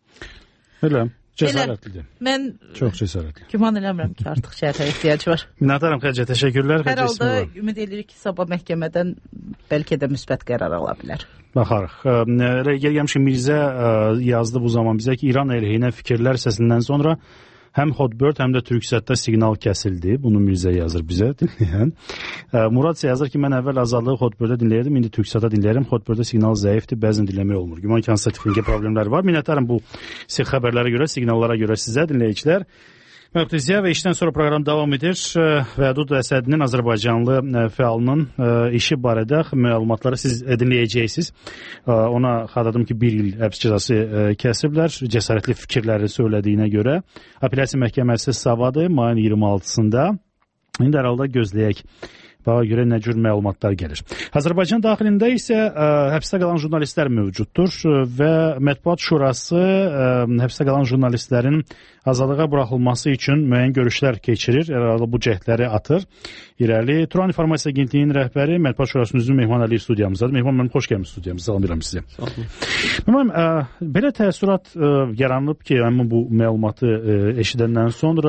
Elə, cəsarətlidir. Mən çox cəsarətli. Güman eləmirəm ki, artıq şərhə ehtiyac var. Minnətdaram Xədicə, təşəkkürlər. Hər halda ümid edirik ki, sabah məhkəmədən bəlkə də müsbət qərar ala bilər. Baxarıq. Gəlmişik Mirzə yazdı bu zaman bizə ki, İran əleyhinə fikirlər səsindən sonra həm Hotbird, həm də Türksatda siqnal kəsildi. Bunu Mirzə yazır bizə dinləyən. Murad isə yazır ki, mən əvvəl azadlığı Hotbirddə dinləyirdim, indi Türksatda dinləyirəm. Hotbirddə siqnal zəifdir, bəzən dinləmək olmur. Güman ki, hansısa texniki problemlər var. Minnətdarım bu xəbərlərə görə, siqnallara görə sizə dinləyicilər. Möhtəziyə və işdən sonra proqram davam edir. Vədud Əsədinin Azərbaycanlı fəalının işi barədə məlumatları siz dinləyəcəksiniz. Ona xatırladım ki, 1 il həbs cəzası kəsiblər. Cəsarətli fikirləri söylədiyinə görə. Apellyasiya məhkəməsi Savadı mayın 26-sında. İndi hər halda gözləyək. Bağa görə nə cür məlumatlar gəlir. Azərbaycan daxilində isə həbsdə qalan jurnalistlər mövcuddur və Mətbuat Şurası həbsdə qalan jurnalistlərin azadlığa buraxılması üçün müəyyən görüşlər keçirir. Herhalde bu cəhdləri atır irəli. Turan İnformasiya Agentliyinin rəhbəri Mətbuat Şurasının üzvü Mehman Əliyev studiyamızdadır. Mehman, mənim xoş gəlmiş studiyamıza. Salamlayıram sizə. Mehman, belə təəssürat yaranıb ki, bu məlumatı eşidəndən sonra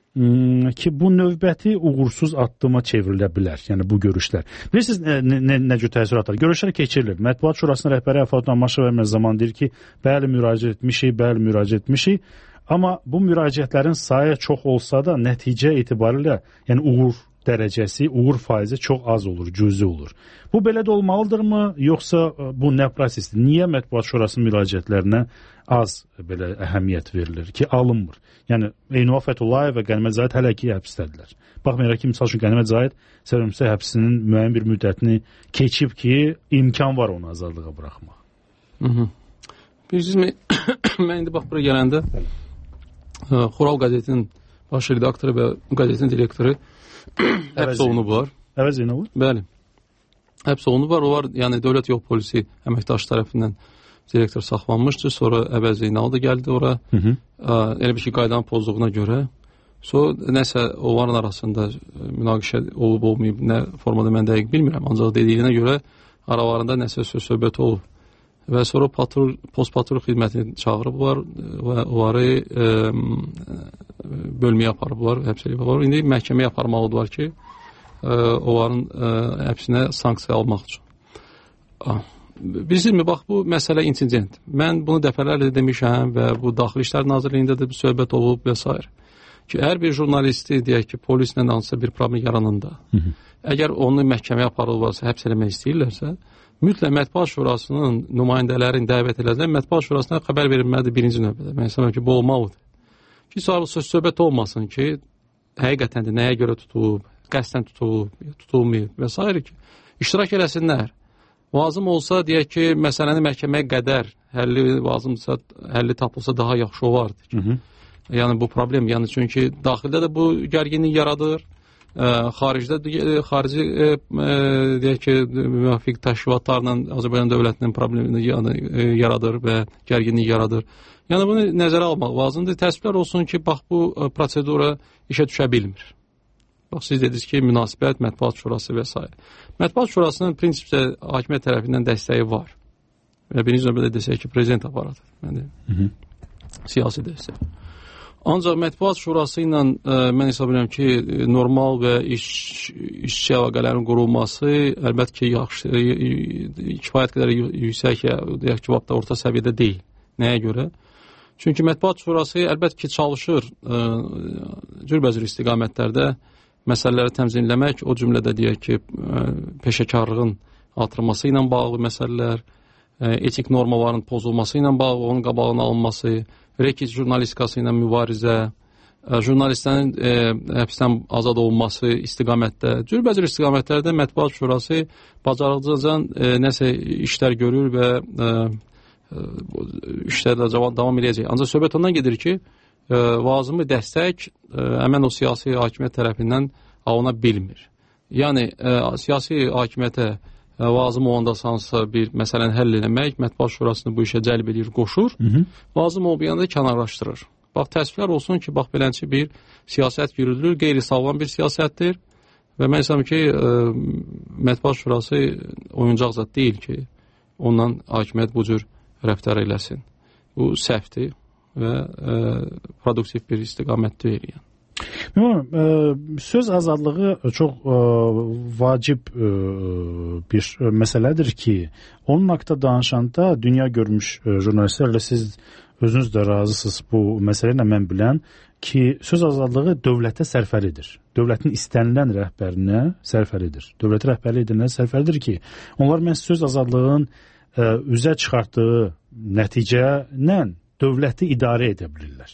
ki, bu növbəti uğursuz addıma çevrilə bilər. Yəni, bu görüşlər. Bilirsiniz, nə cür təəssüratlar? Görüşlər keçirilir. Mətbuat Şurasının rəhbəri Əfad Namaşov əməz zaman deyir ki, bəli müraciət etmişik, amma bu müraciətlərin sayı çox olsa da nəticə etibarilə, yəni uğur dərəcəsi, uğur faizi çox az olur, cüzi olur. Bu belə də olmalıdırmı, yoxsa bu nə prosesdir? Niyə Mətbuat Şurasının müraciətlərinə az belə əhəmiyyət verilir ki, alınmır? Yəni, Eynullah Fəthullayev və Qənimət Zahid hələ ki, həbsdədirlər. Baxmayaraq ki, misal üçün Qənimət Zahid səbəbimsə həbsinin müəyyən bir müddətini keçib ki, imkan var onu azadlığa buraxmaq. Bilirsiniz, mən indi bax, bura gələndə Xoral qəzetinin baş redaktoru və qəzetin direktoru həbs olunublar. Əvəz Zeynalov? Bəli. Həbs olunublar. O var, yəni Dövlət Yol Polisi əməkdaşı tərəfindən direktor saxlanmışdır. Sonra Əvəz Zeynalov da gəldi ora. Elə bir ki, qaydanın pozduğuna görə. Sonra nəsə onların arasında münaqişə olub-olmayıb, nə formada mən dəqiq bilmirəm. Ancaq dediyinə görə aralarında nəsə söz-söhbət olub. Və sonra post-patrul xidmətini çağırıblar və onları bölməyə aparıblar, həbs ediblər. İndi məhkəməyə aparmalıdırlar ki, onların həbsinə sanksiya almaq üçün. Bilirsiniz, bax, bu məsələ insident. Mən bunu dəfələrlə demişəm və bu Daxili İşlər Nazirliyində də bir söhbət olub və s. Ki, hər bir jurnalisti, deyək ki, polislə hansısa bir problem yaranında, əgər onu məhkəməyə aparılırsa, həbs eləmək istəyirlərsə, mütləq Mətbuat Şurasının nümayəndələrini dəvət edəcək, Mətbuat Şurasına xəbər verilməlidir birinci növbədə. Mən istəmirəm ki, bu olmalıdır. Ki, söhbət olmasın ki, həqiqətən də nəyə görə tutulub, qəsdən tutulmayıb və s. ki, iştirak eləsinlər. Lazım olsa, deyək ki, məsələni məhkəməyə qədər həlli tapılsa daha yaxşı olardı. Yəni, bu problem, yəni çünki daxildə də bu gərginlik yaradır. Xarici deyək ki, müvafiq təşkilatlarla Azərbaycan dövlətinin problemini yaradır və gərginlik yaradır. Yəni, bunu nəzərə almaq lazımdır. Təəssüflər olsun ki, bax, bu prosedura işə düşə bilmir. Bax, siz dediniz ki, münasibət, Mətbuat Şurası və s. Mətbuat Şurasının prinsipcə hakimiyyət tərəfindən dəstəyi var. Və birinci növbədə desək ki, prezident aparatı. Siyasi dəstək. Ancaq Mətbuat Şurası ilə mən hesab edirəm ki, normal və işçi əlaqələrin qurulması əlbəttə ki, yaxşı, kifayət qədər yüksək, deyək ki, orta səviyyədə deyil. Nəyə görə? Çünki Mətbuat Şurası əlbəttə ki, çalışır cürbəcür istiqamətlərdə məsələləri təmzinləmək, o cümlədə deyək ki, peşəkarlığın artırılması ilə bağlı məsələlər, etik normaların pozulması ilə bağlı onun qabağının alınması, rekit jurnalistikası ilə mübarizə, jurnalistlərin həbsdən azad olunması istiqamətdə, cürbəcür istiqamətlərdə Mətbuat Şurası bacarıqlıca nəsə işlər görür və işlərlə davam edəcək. Ancaq söhbət ondan gedir ki, lazımı dəstək həmən o siyasi hakimiyyət tərəfindən alına bilmir. Yəni, siyasi hakimiyyətə lazım olanda sansa bir məsələni həll eləmək, Mətbuat Şurasını bu işə cəlb edir, qoşur, lazım olmayanda kənarlaşdırır. Bax, təəssüflər olsun ki, bax, belənçi bir siyasət yürüdülür, qeyri-sağlam bir siyasətdir və mən istəyirəm ki, Mətbuat Şurası oyuncaq zad deyil ki, ondan hakimiyyət bu cür rəftar eləsin. Bu səhvdir və produktiv bir istiqamət deyil. Söz azadlığı çox vacib bir məsələdir ki, onun haqqında danışanda dünya görmüş jurnalistlərlə siz özünüz də razısınız bu məsələ ilə mən bilən ki, söz azadlığı dövlətə sərfəlidir. Dövlətin istənilən rəhbərinə sərfəlidir. Dövlət rəhbərliyi edilənə sərfəlidir ki, onlar məhz söz azadlığının üzə çıxartdığı nəticə dövləti idarə edə bilirlər.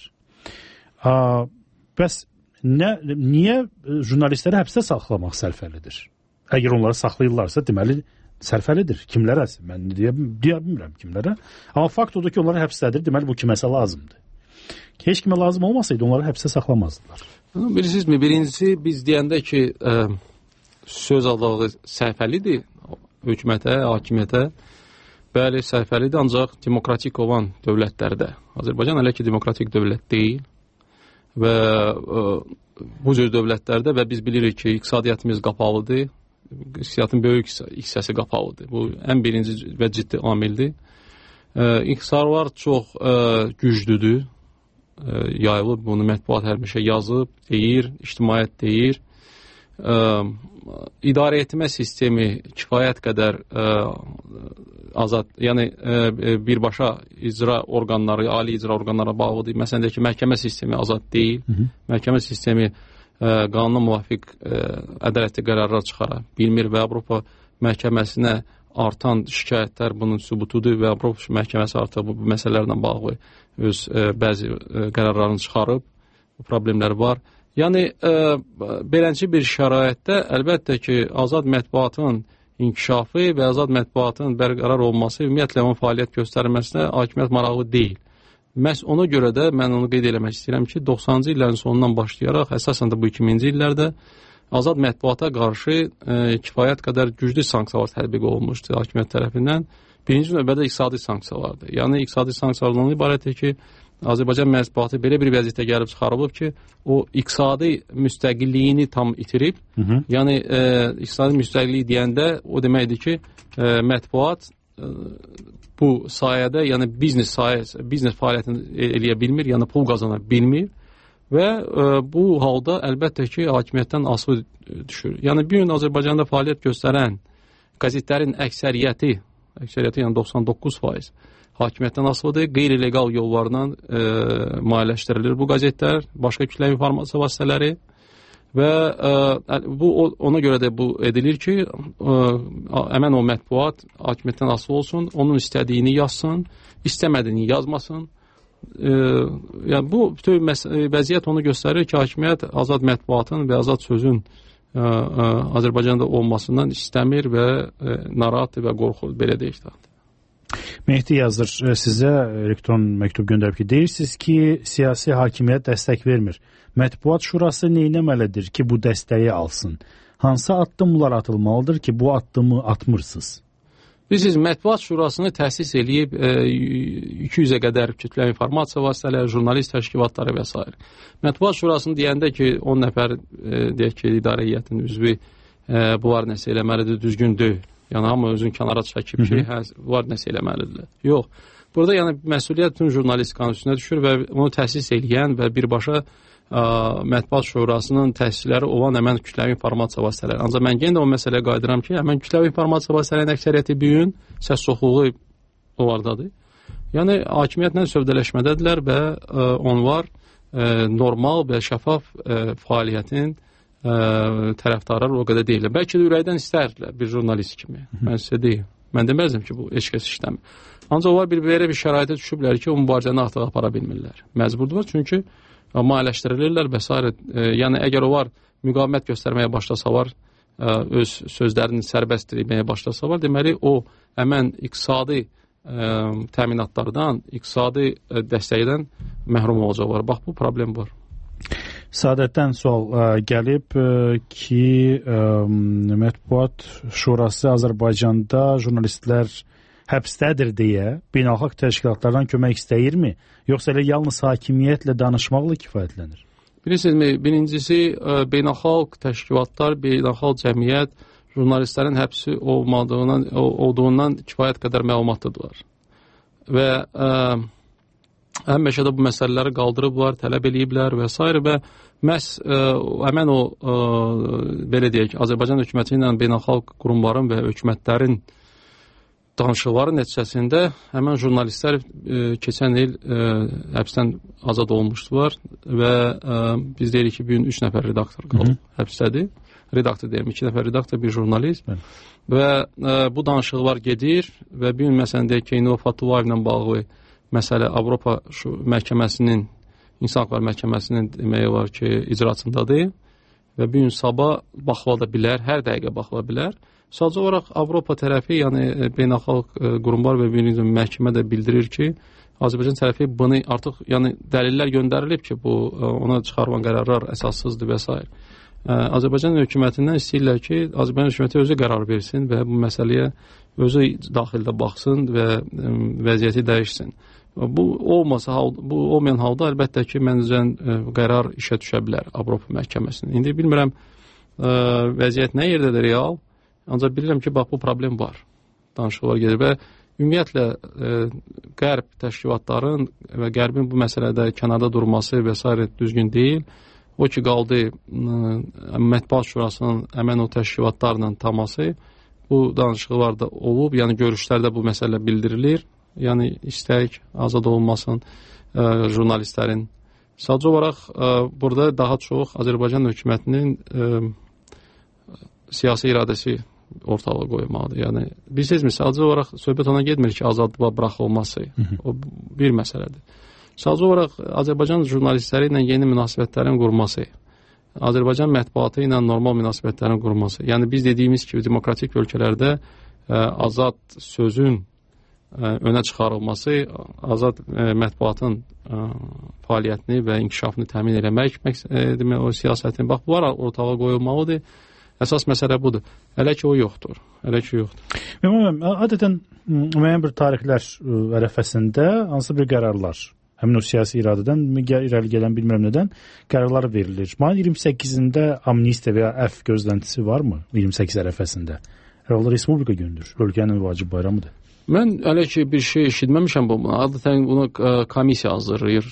Bəs niyə jurnalistləri həbsdə saxlamaq sərfəlidir? Əgər onları saxlayırlarsa, deməli sərfəlidir. Kimlərə? Mən deyə bilmirəm kimlərə. Amma fakt odur ki, onları həbsdədir. Deməli, bu kiməsə lazımdır. Heç kimə lazım olmasaydı, onları həbsə saxlamazdılar. Bilirsinizmi, birincisi biz deyəndə ki, söz azadlığı sərfəlidir hökumətə, hakimiyyətə. Bəli, sərfəlidir, ancaq demokratik olan dövlətlərdə. Azərbaycan hələ ki, demokratik dövlət deyil və bu cür dövlətlərdə və biz bilirik ki, iqtisadiyyatımız qapalıdır, iqtisadiyyatın böyük hissəsi qapalıdır. Bu, ən birinci və ciddi amildir. İqtisadlar çox güclüdür, yayılıb, bunu mətbuat həmişə yazıb, deyir, ictimaiyyət deyir. İdarə etmə sistemi kifayət qədər azad, yəni birbaşa icra orqanları, ali icra orqanlara bağlıdır. Məsələn, ki, məhkəmə sistemi azad deyil. Məhkəmə sistemi qanuna müvafiq ədalətli qərarlar çıxara bilmir və Avropa məhkəməsinə artan şikayətlər bunun sübutudur və Avropa məhkəməsi artıq bu məsələlərlə bağlı öz bəzi qərarlarını çıxarıb. Bu problemlər var. Yəni, belənçi bir şəraitdə əlbəttə ki, azad mətbuatın inkişafı və azad mətbuatın bərqərar olması, ümumiyyətlə onun fəaliyyət göstərməsinə hakimiyyət maraqlı deyil. Məhz ona görə də mən onu qeyd eləmək istəyirəm ki, 90-cı illərin sonundan başlayaraq, əsasən də bu 2000-ci illərdə azad mətbuata qarşı kifayət qədər güclü sanksiyalar tətbiq olunmuşdur hakimiyyət tərəfindən. Birinci növbədə iqtisadi sanksiyalardır. Yəni, iqtisadi sanksiyalardan ibarətdir ki, Azərbaycan mətbuatı belə bir vəziyyətə gəlib çıxarılıb ki, o iqtisadi müstəqilliyini tam itirib. Yəni, iqtisadi müstəqillik deyəndə o deməkdir ki, mətbuat bu sayədə, yəni biznes fəaliyyətini eləyə bilmir, yəni pul qazana bilmir və bu halda əlbəttə ki, hakimiyyətdən asılı düşür. Yəni, bir gün Azərbaycanda fəaliyyət göstərən qəzetlərin əksəriyyəti, yəni 99% hakimiyyətdən asılıdır. Qeyri-legal yollarla maliyyələşdirilir bu qəzetlər, başqa kütləvi informasiya vasitələri və ona görə də bu edilir ki, həmən o mətbuat hakimiyyətdən asılı olsun, onun istədiyini yazsın, istəmədiyini yazmasın. Yəni, bu bütün vəziyyət onu göstərir ki, hakimiyyət azad mətbuatın və azad sözün Azərbaycanda olmasından istəmir və narahatdır və qorxur, belə deyək də. Mehdi yazır sizə elektron məktub göndərib ki, deyirsiniz ki, siyasi hakimiyyət dəstək vermir. Mətbuat Şurası neynəməlidir ki, bu dəstəyi alsın? Hansı addımlar atılmalıdır ki, bu addımı atmırsınız? Bilirsiniz, Mətbuat Şurasını təsis eləyib 200-ə qədər kütləvi informasiya vasitələri, jurnalist təşkilatları və s. Mətbuat Şurasını deyəndə ki, 10 nəfər deyək ki, idarə heyətinin üzvü bunlar nəsə eləməlidir, düzgün deyil. Yəni, hamı özünü kənara çəkib ki, var nəsə eləməlidirlər. Yox. Burada yəni, məsuliyyət bütün jurnalistikanın üstünə düşür və onu təsis eləyən və birbaşa Mətbuat Şurasının təsisləri olan həmən kütləvi informasiya vasitələri. Ancaq mən yenə də o məsələyə qayıdıram ki, həmən kütləvi informasiya vasitələrinin əksəriyyəti büyün, səs çoxluğu onlardadır. Yəni, hakimiyyətlə sövdələşmədədirlər və onlar normal və şəffaf fəaliyyətin tərəfdarlar o qədər deyirlər. Bəlkə də ürəkdən istərdilər bir jurnalist kimi. Mən sizə deyim. Mən deməzdim ki, bu heç kəs işləmir. Ancaq onlar belə bir şəraitə düşüblər ki, o mübarizəni artıq apara bilmirlər. Məcburdular, çünki maliyyələşdirilirlər və s. Yəni, əgər onlar müqavimət göstərməyə başlasalar, öz sözlərini sərbəst etməyə başlasalar, deməli, o həmən iqtisadi təminatlardan, iqtisadi dəstəkdən məhrum olacaqlar. Bax, bu problem var. Sadətdən sual gəlib ki, Mətbuat Şurası Azərbaycanda jurnalistlər həbsdədir deyə beynəlxalq təşkilatlardan kömək istəyirmi? Yoxsa elə yalnız hakimiyyətlə danışmaqla kifayətlənir? Bilirsinizmi, birincisi beynəlxalq təşkilatlar, beynəlxalq cəmiyyət jurnalistlərin həbsi olduğundan kifayət qədər məlumatlıdırlar. Və həmişə də bu məsələləri qaldırıblar, tələb eləyiblər və s. və məhz həmən o, belə deyək, Azərbaycan hökuməti ilə beynəlxalq qurumların və hökumətlərin danışıqları nəticəsində həmən jurnalistlər keçən il həbsdən azad olmuşdular və biz deyirik ki, bugün 3 nəfər redaktor qalıb həbsdədir. Redaktor deyim, 2 nəfər redaktor, bir jurnalist və bu danışıqlar gedir və bugün məsələn deyək ki, İnova Fatullayev ilə bağlı məsələ Avropa məhkəməsinin, İnsan Hüquqları Məhkəməsinin demək olar ki, icrasındadır və bir gün sabah baxıla da bilər, hər dəqiqə baxıla bilər. Sadəcə olaraq Avropa tərəfi, yəni beynəlxalq qurumlar və bir məhkəmə də bildirir ki, Azərbaycan tərəfi bunu artıq, yəni dəlillər göndərilib ki, bu ona çıxarılan qərarlar əsassızdır və s. Azərbaycan hökumətindən istəyirlər ki, Azərbaycan hökuməti özü qərar versin və bu məsələyə özü daxildə baxsın və vəziyyəti dəyişsin. Bu olmayan halda əlbəttə ki, məncə qərar işə düşə bilər Avropa məhkəməsinin. İndi bilmirəm vəziyyət nə yerdədir real, ancaq bilirəm ki, bax bu problem var. Danışıqlar gedir və ümumiyyətlə qərb təşkilatların və qərbin bu məsələdə kənarda durması və s. düzgün deyil. O ki, qaldı Mətbuat Şurasının həmən o təşkilatlarla taması, bu danışıqlarda olub, yəni görüşlərdə bu məsələ bildirilir. Yəni istək azad olunmasın jurnalistlərin. Sadəcə olaraq burada daha çox Azərbaycan hökumətinin siyasi iradəsi ortalığa qoymalıdır. Yəni bilirsiniz, sadəcə olaraq söhbət ona getmir ki, azadlığa buraxılması. O bir məsələdir. Sadəcə olaraq Azərbaycan jurnalistləri ilə yeni münasibətlərin qurması, Azərbaycan mətbuatı ilə normal münasibətlərin qurması. Yəni biz dediyimiz kimi demokratik ölkələrdə azad sözün önə çıxarılması, azad mətbuatın fəaliyyətini və inkişafını təmin eləmək o siyasətin, bax, bu ortalığa qoyulmalıdır. Əsas məsələ budur. Hələ ki, o yoxdur. Hələ ki, yoxdur. Adətən müəyyən bir tarixlər ərəfəsində hansı bir qərarlar, həmin o siyasi iradədən irəli gələn bilmirəm nədən qərarlar verilir. Mayın 28-də amnistiya və ya əfv gözləntisi varmı 28 ərəfəsində? Herhalde Respublika gündür. Ölkənin vacib bayramıdır. Mən hələ ki bir şey eşitməmişəm bu. Adətən bunu komissiya hazırlayır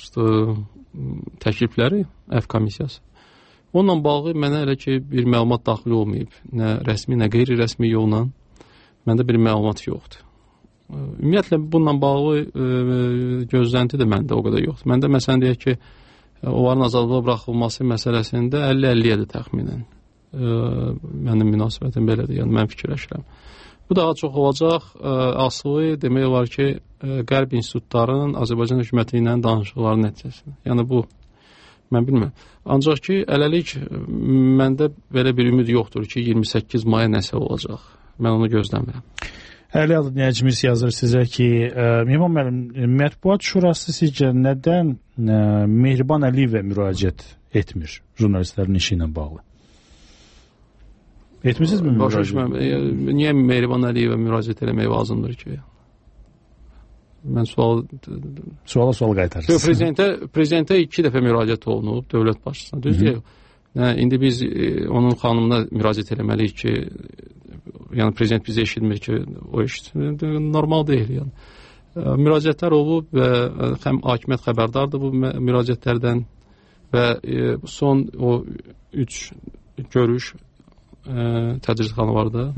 təklifləri, əfv komissiyası. Onunla bağlı mənə hələ ki bir məlumat daxil olmayıb. Nə rəsmi, nə qeyri-rəsmi yolla. Məndə bir məlumat yoxdur. Ümumiyyətlə bununla bağlı gözlənti də məndə o qədər yoxdur. Məndə məsələn deyək ki, onların azadlığa buraxılması məsələsində 50-50-yə təxminən. Mənim münasibətim belədir, yəni mən fikirləşirəm. Bu daha çox olacaq, asılı demək olar ki, qərb institutların Azərbaycan hökuməti ilə danışıqları nəticəsində. Yəni bu, mən bilmirəm. Ancaq ki, eləlik məndə belə bir ümid yoxdur ki, 28 maya nəsə olacaq. Mən onu gözləmirəm. Əli dinləyicimiz yazır sizə ki, Mehman müəllim, Mətbuat Şurası sizcə nədən Mehriban Əliyevə müraciət etmir jurnalistlərin işi ilə bağlı? Etmişsiniz mi müraciət? Niyə Mehriban Əliyevə müraciət eləmək lazımdır ki? Mən suala sual qaytarırsınız. Prezidentə 2 dəfə müraciət olunub dövlət başçısına. Düzdür? İndi biz onun xanımına müraciət eləməliyik ki, yəni prezident bizi eşitmir ki, o eşitmir. Normal deyil. Yəni. Müraciətlər olub və hakimiyyət xəbərdardır bu müraciətlərdən və son o 3 görüş təcridxana var da.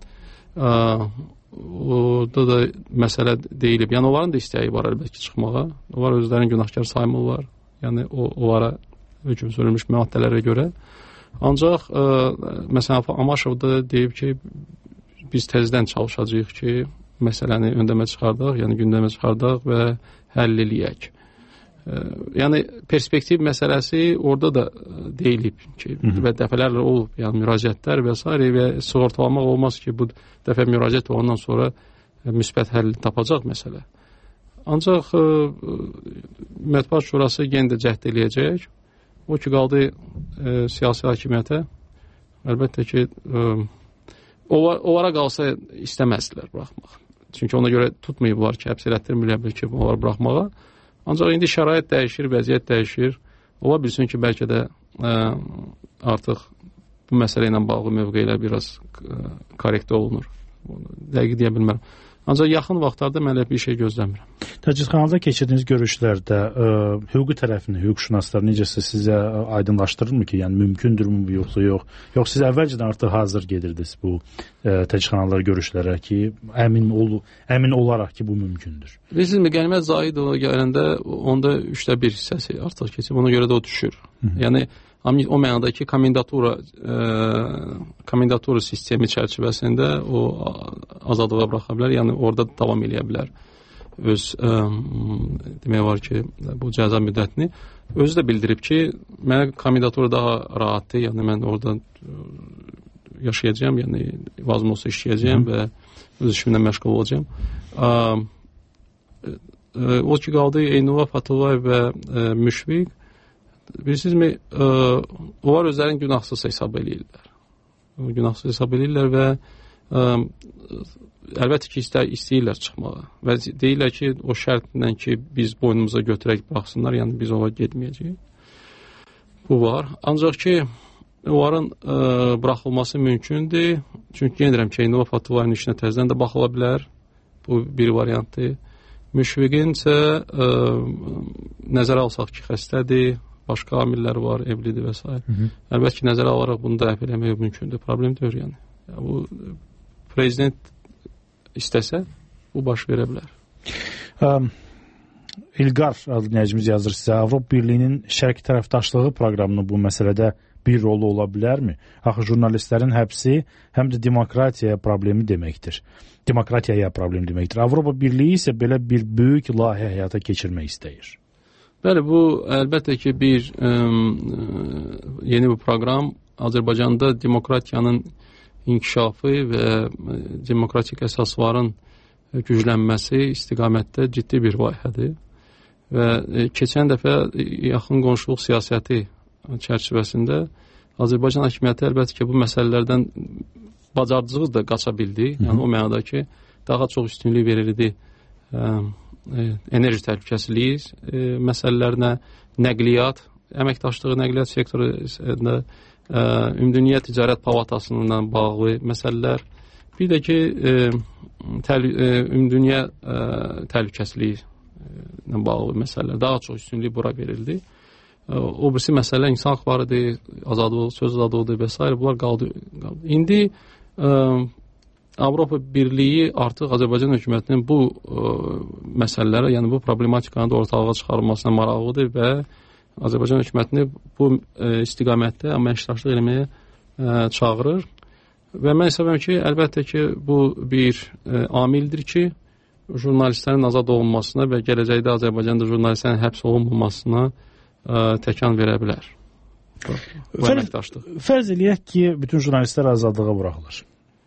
Orada da məsələ deyilib. Yəni onların da istəyi var əlbəttə ki, çıxmağa. Onlar özlərini günahkar saymırlar. Yəni onlara hökm sürülmüş maddələrə görə. Ancaq məsələn Amaşov da deyib ki, biz tezdən çalışacağıq ki, məsələni öndəmə çıxardaq, yəni gündəmə çıxardaq və həll eləyək. Yəni perspektiv məsələsi orada da deyilib ki, və dəfələrlə olub, yəni müraciətlər və s. və sığortalamaq olmaz ki, bu dəfə müraciət ondan sonra müsbət həll tapacaq məsələ. Ancaq Mətbuat Şurası yenə də cəhd eləyəcək. O ki, qaldı siyasi hakimiyyətə. Əlbəttə ki, onlara qalsa istəməzdilər buraxmaq. Çünki ona görə tutmayıblar ki, həbs elətdirmirlər ki, onları buraxmağa. Ancaq indi şərait dəyişir, vəziyyət dəyişir. Ola bilsin ki, bəlkə də artıq bu məsələ ilə bağlı mövqeylər biraz korrektə olunur. Dəqiq deyə bilmərəm. Ancaq yaxın vaxtlarda mən bir şey gözləmirəm. Təcridxanada keçirdiyiniz görüşlərdə hüquqi tərəfini, hüquqşünaslar necəsə sizə aydınlaşdırırmı ki, yəni mümkündürmü bu yoxsa yox? Yox, siz əvvəlcədən artıq hazır gedirdiniz bu təcridxanalar görüşlərə ki, əmin olaraq ki, bu mümkündür. Bilirsiniz, Qənimət Zahidova gələndə onda 1/3 hissəsi artıq keçib, ona görə də o düşür. Yəni o mənada ki, komendatura sistemi çərçivəsində o azadlığa buraxa bilər, yəni orada davam eləyə bilər. Öz demək var ki, bu cəza müddətini özü də bildirib ki, mənə komendatura daha rahatdır, yəni mən orada yaşayacağam, yəni vazım olsa işləyəcəyəm və öz işimlə məşğul olacağım. O ki, qaldı Eynova Fatullayev və Müşfiq. Bilirsinizmi, onlar özlərini günahsız hesab eləyirlər. Günahsız hesab eləyirlər və əlbəttə ki, istəyirlər çıxmağa. Və deyirlər ki, o şərtlə ki, biz boynumuza götürək baxsınlar, yəni biz ora getməyəcəyik. Bu var. Ancaq ki, onların buraxılması mümkündür. Çünki yenə deyirəm ki, Eynova Fatullayev işinə təzədən də baxıla bilər. Bu bir variantdır. Müşfiqin isə nəzərə alsaq ki, xəstədir, başqa amillər var, evlidir və s. Əlbəttə ki, nəzərə alaraq bunu da rəf eləmək mümkündür. Problem deyil, yəni. Bu prezident istəsə, bu baş verə bilər. İlqar adlı dinləyicimiz yazır sizə, Avropa Birliyinin şərq tərəfdaşlığı proqramının bu məsələdə bir rolu ola bilərmi? Axı jurnalistlərin həbsi həm də demokratiyaya problemi deməkdir. Avropa Birliyi isə belə bir böyük layihə həyata keçirmək istəyir. Bəli, bu əlbəttə ki, bir yeni bir proqram Azərbaycanda demokratiyanın inkişafı və demokratik əsasların güclənməsi istiqamətdə ciddi bir layihədir. Və keçən dəfə yaxın qonşuluq siyasəti çərçivəsində Azərbaycan hakimiyyəti əlbəttə ki, bu məsələlərdən bacardığı da qaça bildi. Yəni o mənada ki, daha çox üstünlük verildi enerji təhlükəsizliyi məsələlərinə, nəqliyyat, əməkdaşlığı nəqliyyat sektorunda, Ümumdünya Ticarət Palatasından bağlı məsələlər, bir də ki, ümumdünya təhlükəsizliyi ilə bağlı məsələlər, daha çox üstünlük bura verildi. O birisi məsələ insan haqlarıdır, azadlıq, söz azadlığıdır və s. Bunlar qaldı. İndi Avropa Birliyi artıq Azərbaycan hökumətinin bu məsələlərə, yəni bu problematikanı da ortalığa çıxarılmasına maraqlıdır və Azərbaycan hökumətini bu istiqamətdə əməkdaşlıq eləməyə çağırır. Və mən hesab edirəm ki, əlbəttə ki, bu bir amildir ki, jurnalistlərin azad olunmasına və gələcəkdə Azərbaycanda jurnalistlərin həbs olunmamasına təkan verə bilər. Bu əməkdaşlıq. Fərz eləyək ki, bütün jurnalistlər azadlığa buraxılır.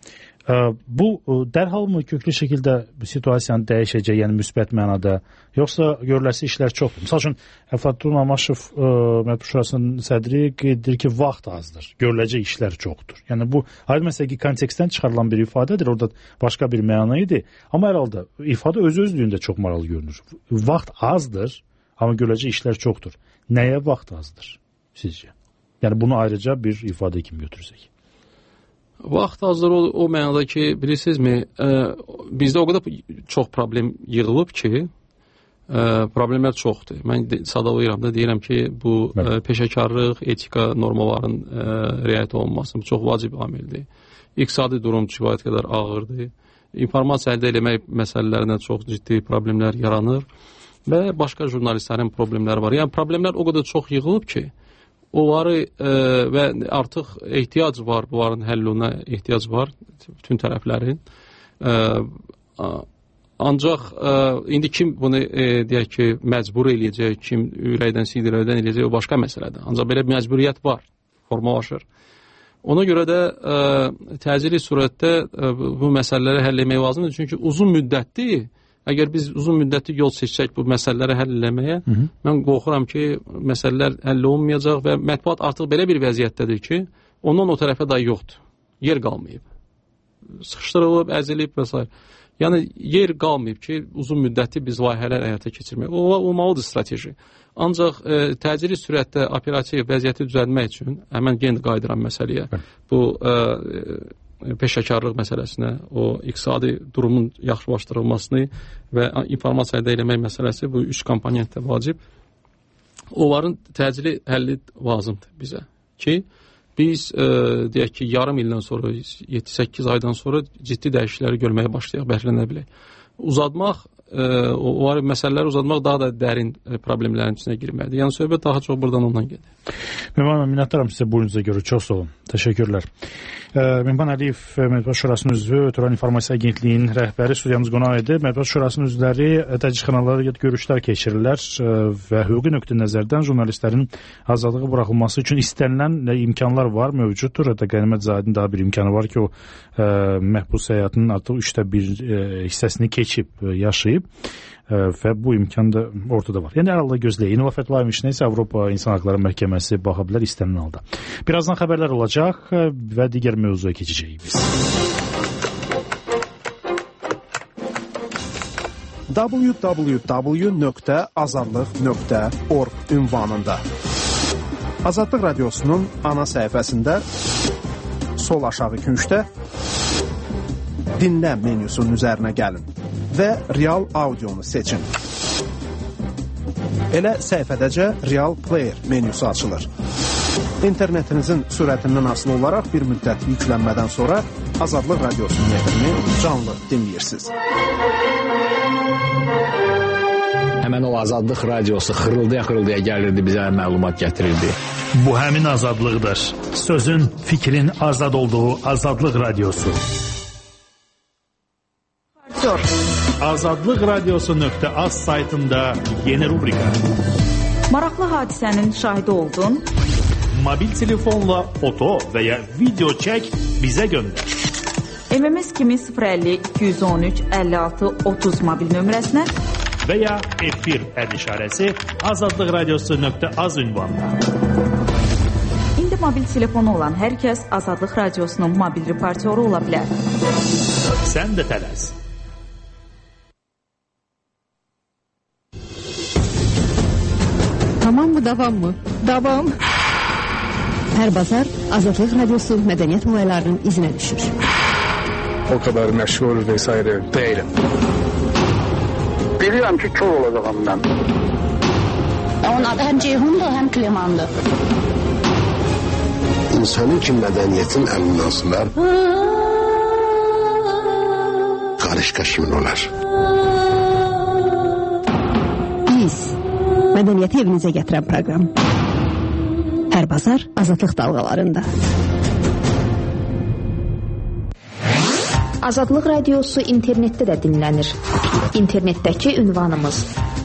Bu dərhal mı köklü şəkildə situasiyanı dəyişəcək, yəni müsbət mənada, yoxsa görüləsi işlər çoxdur? Misal üçün, Əflatun Amaşov Mətbuat Şurasının sədri qeyd edir ki, vaxt azdır, görüləcək işlər çoxdur. Yəni bu, ayrı məsələ ki, kontekstdən çıxarılan bir ifadədir, orada başqa bir məna idi. Amma hər halda ifadə öz-özlüyündə çox maraqlı görünür. Vaxt azdır, amma görüləcək işlər çoxdur. Nəyə vaxt azdır sizcə? Yəni bunu ayrıca bir ifadə kimi götürsək. Vaxt azdır o mənada ki, bilirsinizmi, bizdə o qədər çox problem yığılıb ki, problemlər çoxdur. Mən sadalayıram da, deyirəm ki, bu peşəkarlıq, etika normaların riayət olunması çox vacib amildir. İqtisadi durum kifayət qədər ağırdır. İnformasiya əldə eləmək məsələlərinə çox ciddi problemlər yaranır və başqa jurnalistlərin problemləri var. Yəni, problemlər o qədər çox yığılıb ki, onları və artıq ehtiyac var, bunların həlluna ehtiyac var bütün tərəflərin. Ancaq indi kim bunu deyək ki, məcbur eləyəcək, kim ürəkdən sildirəkdən eləyəcək, o başqa məsələdir. Ancaq belə bir məcburiyyət var, formalaşır. Ona görə də təcili surətdə bu məsələləri həll etmək lazımdır. Çünki uzun müddətli, əgər biz uzun müddətli yol seçsək bu məsələləri həll etməyə, mən qorxuram ki, məsələlər həll olmayacaq və mətbuat artıq belə bir vəziyyətdədir ki, ondan o tərəfə daha yoxdur. Yer qalmayıb. Sıxışdırılıb, əzilib və s. Yəni, yer qalmayıb ki, uzun müddətli biz layihələr həyata keçirmək. O, olmalıdır strateji. Ancaq təcili sürətdə operativ vəziyyəti düzəltmək üçün, həmən yenə qayıdıram məsələyə, bu peşəkarlıq məsələsinə, o iqtisadi durumun yaxşılaşdırılmasını və informasiya əldə etmək məsələsi, bu 3 komponentdə vacib. Onların təcili həlli lazımdır bizə ki, biz deyək ki, yarım ildən sonra, 7-8 aydan sonra ciddi dəyişiklikləri görməyə başlayaq, bəhrələnə bilək. Uzatmaq, o məsələləri uzatmaq daha da dərin problemlərin içinə girməlidir. Yəni, söhbət daha çox buradan ondan gedir. Mehman, minnətdaram sizə buyunuza görə. Çox sağ olun. Təşəkkürlər. Mehman Əliyev, Mətbuat Şurasının üzvü, Ötürən İnformasiya Agentliyinin rəhbəri studiyamız qonaq idi. Mətbuat Şurasının üzvləri təcridxanalarda görüşlər keçirirlər və hüquqi nöqteyi nəzərdən jurnalistlərin azadlığı buraxılması üçün istənilən imkanlar var, mövcuddur. Hətta Qənimət Zahidin daha bir imkanı var ki, o məhbus həyatının artıq 1/3 hissəsini keçib, yaşayıb və bu imkan da ortada var. Yəni, hər halda gözləyin. İnova Fətlayev işinə isə Avropa İnsan Haqları Məhkəməsi baxa bilər istənilən halda. Birazdan xəbərlər olacaq və digər mövzuya keçəcəyik biz. www.azadlıq.org ünvanında Azadlıq Radiosunun ana səhifəsində sol aşağı küncdə dinlə menyusunun üzərinə gəlin və real audionu seçin. Elə səhifədəcə Real Player menyusu açılır. İnternetinizin sürətindən asılı olaraq bir müddət yüklənmədən sonra Azadlıq Radiosunun efrini canlı dinləyirsiniz. Həmən o Azadlıq Radiosu xırıldaya-xırıldaya gəlirdi, bizə məlumat gətirirdi. Bu həmin azadlıqdır. Sözün, fikrin azad olduğu Azadlıq Radiosu. Azadlıqradiosu.az saytında yeni rubrika. Maraqlı hadisənin şahidi oldun. Mobil telefonla foto və ya video çək, bizə göndər. MMS kimi 050-213-56-30 mobil nömrəsinə və ya efir işarəsi azadlıqradiosu.az ünvanına. İndi mobil telefonu olan hər kəs Azadlıq Radiosunun mobil reportyoru ola bilər. Sən də tələs. Tamam mı, davam mı? Davam. Hər bazar Azadlıq Radiosu mədəniyyət olaylarının izinə düşür. O kadar məşğul vesaire değilim. Bilirəm ki, kör olacağım mən. Onun adı həm Ceyhundur, həm Klemandır. İnsanın ki mədəniyyətin əminasılar qarış-qaşımın olar. Biz mədəniyyəti evinizə gətirən proqram. Hər bazar Azadlıq dalğalarında. Azadlıq Radiosu internetdə də dinlənir. İnternetdəki ünvanımız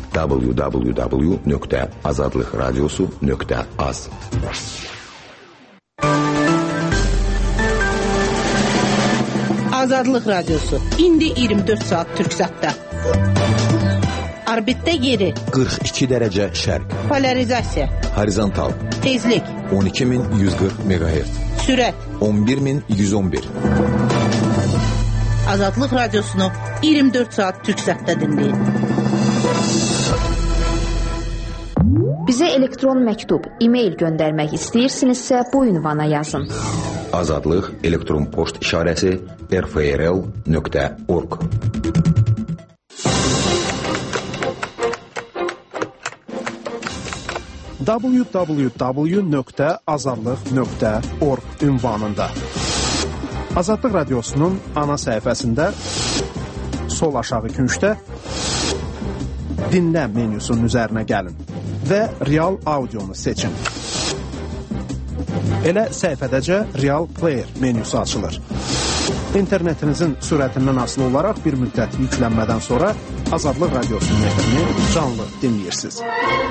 www.azadlıqradiosu.az. Azadlıq Radiosu indi 24 saat Türksatda. Orbitdə yeri 42 dərəcə şərq. Polarizasiya. Horizontal. Tezlik 12140 MHz. Sürət 11111. Azadlıq Radiosunu 24 saat Türksatda dinləyin. Bizə elektron məktub, e-mail göndərmək istəyirsinizsə bu ünvana yazın. Azadlıq elektron post işarəsi rfrl.org. www.azadlıq.org ünvanında Azadlıq Radiosunun ana səhifəsində sol aşağı küncdə dinlə menyusunun üzərinə gəlin və real audionu seçin. Elə səhifədəcə Real Player menyusu açılır. İnternetinizin sürətindən asılı olaraq bir müddət yüklənmədən sonra Azadlıq Radiosunun efrini canlı dinləyirsiniz.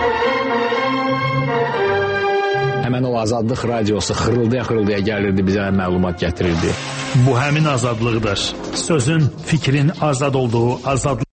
Həmən o Azadlıq Radiosu xırıldaya-xırıldaya gəlirdi, bizə məlumat gətirirdi. Bu həmin azadlıqdır. Sözün, fikrin azad olduğu azadlıq.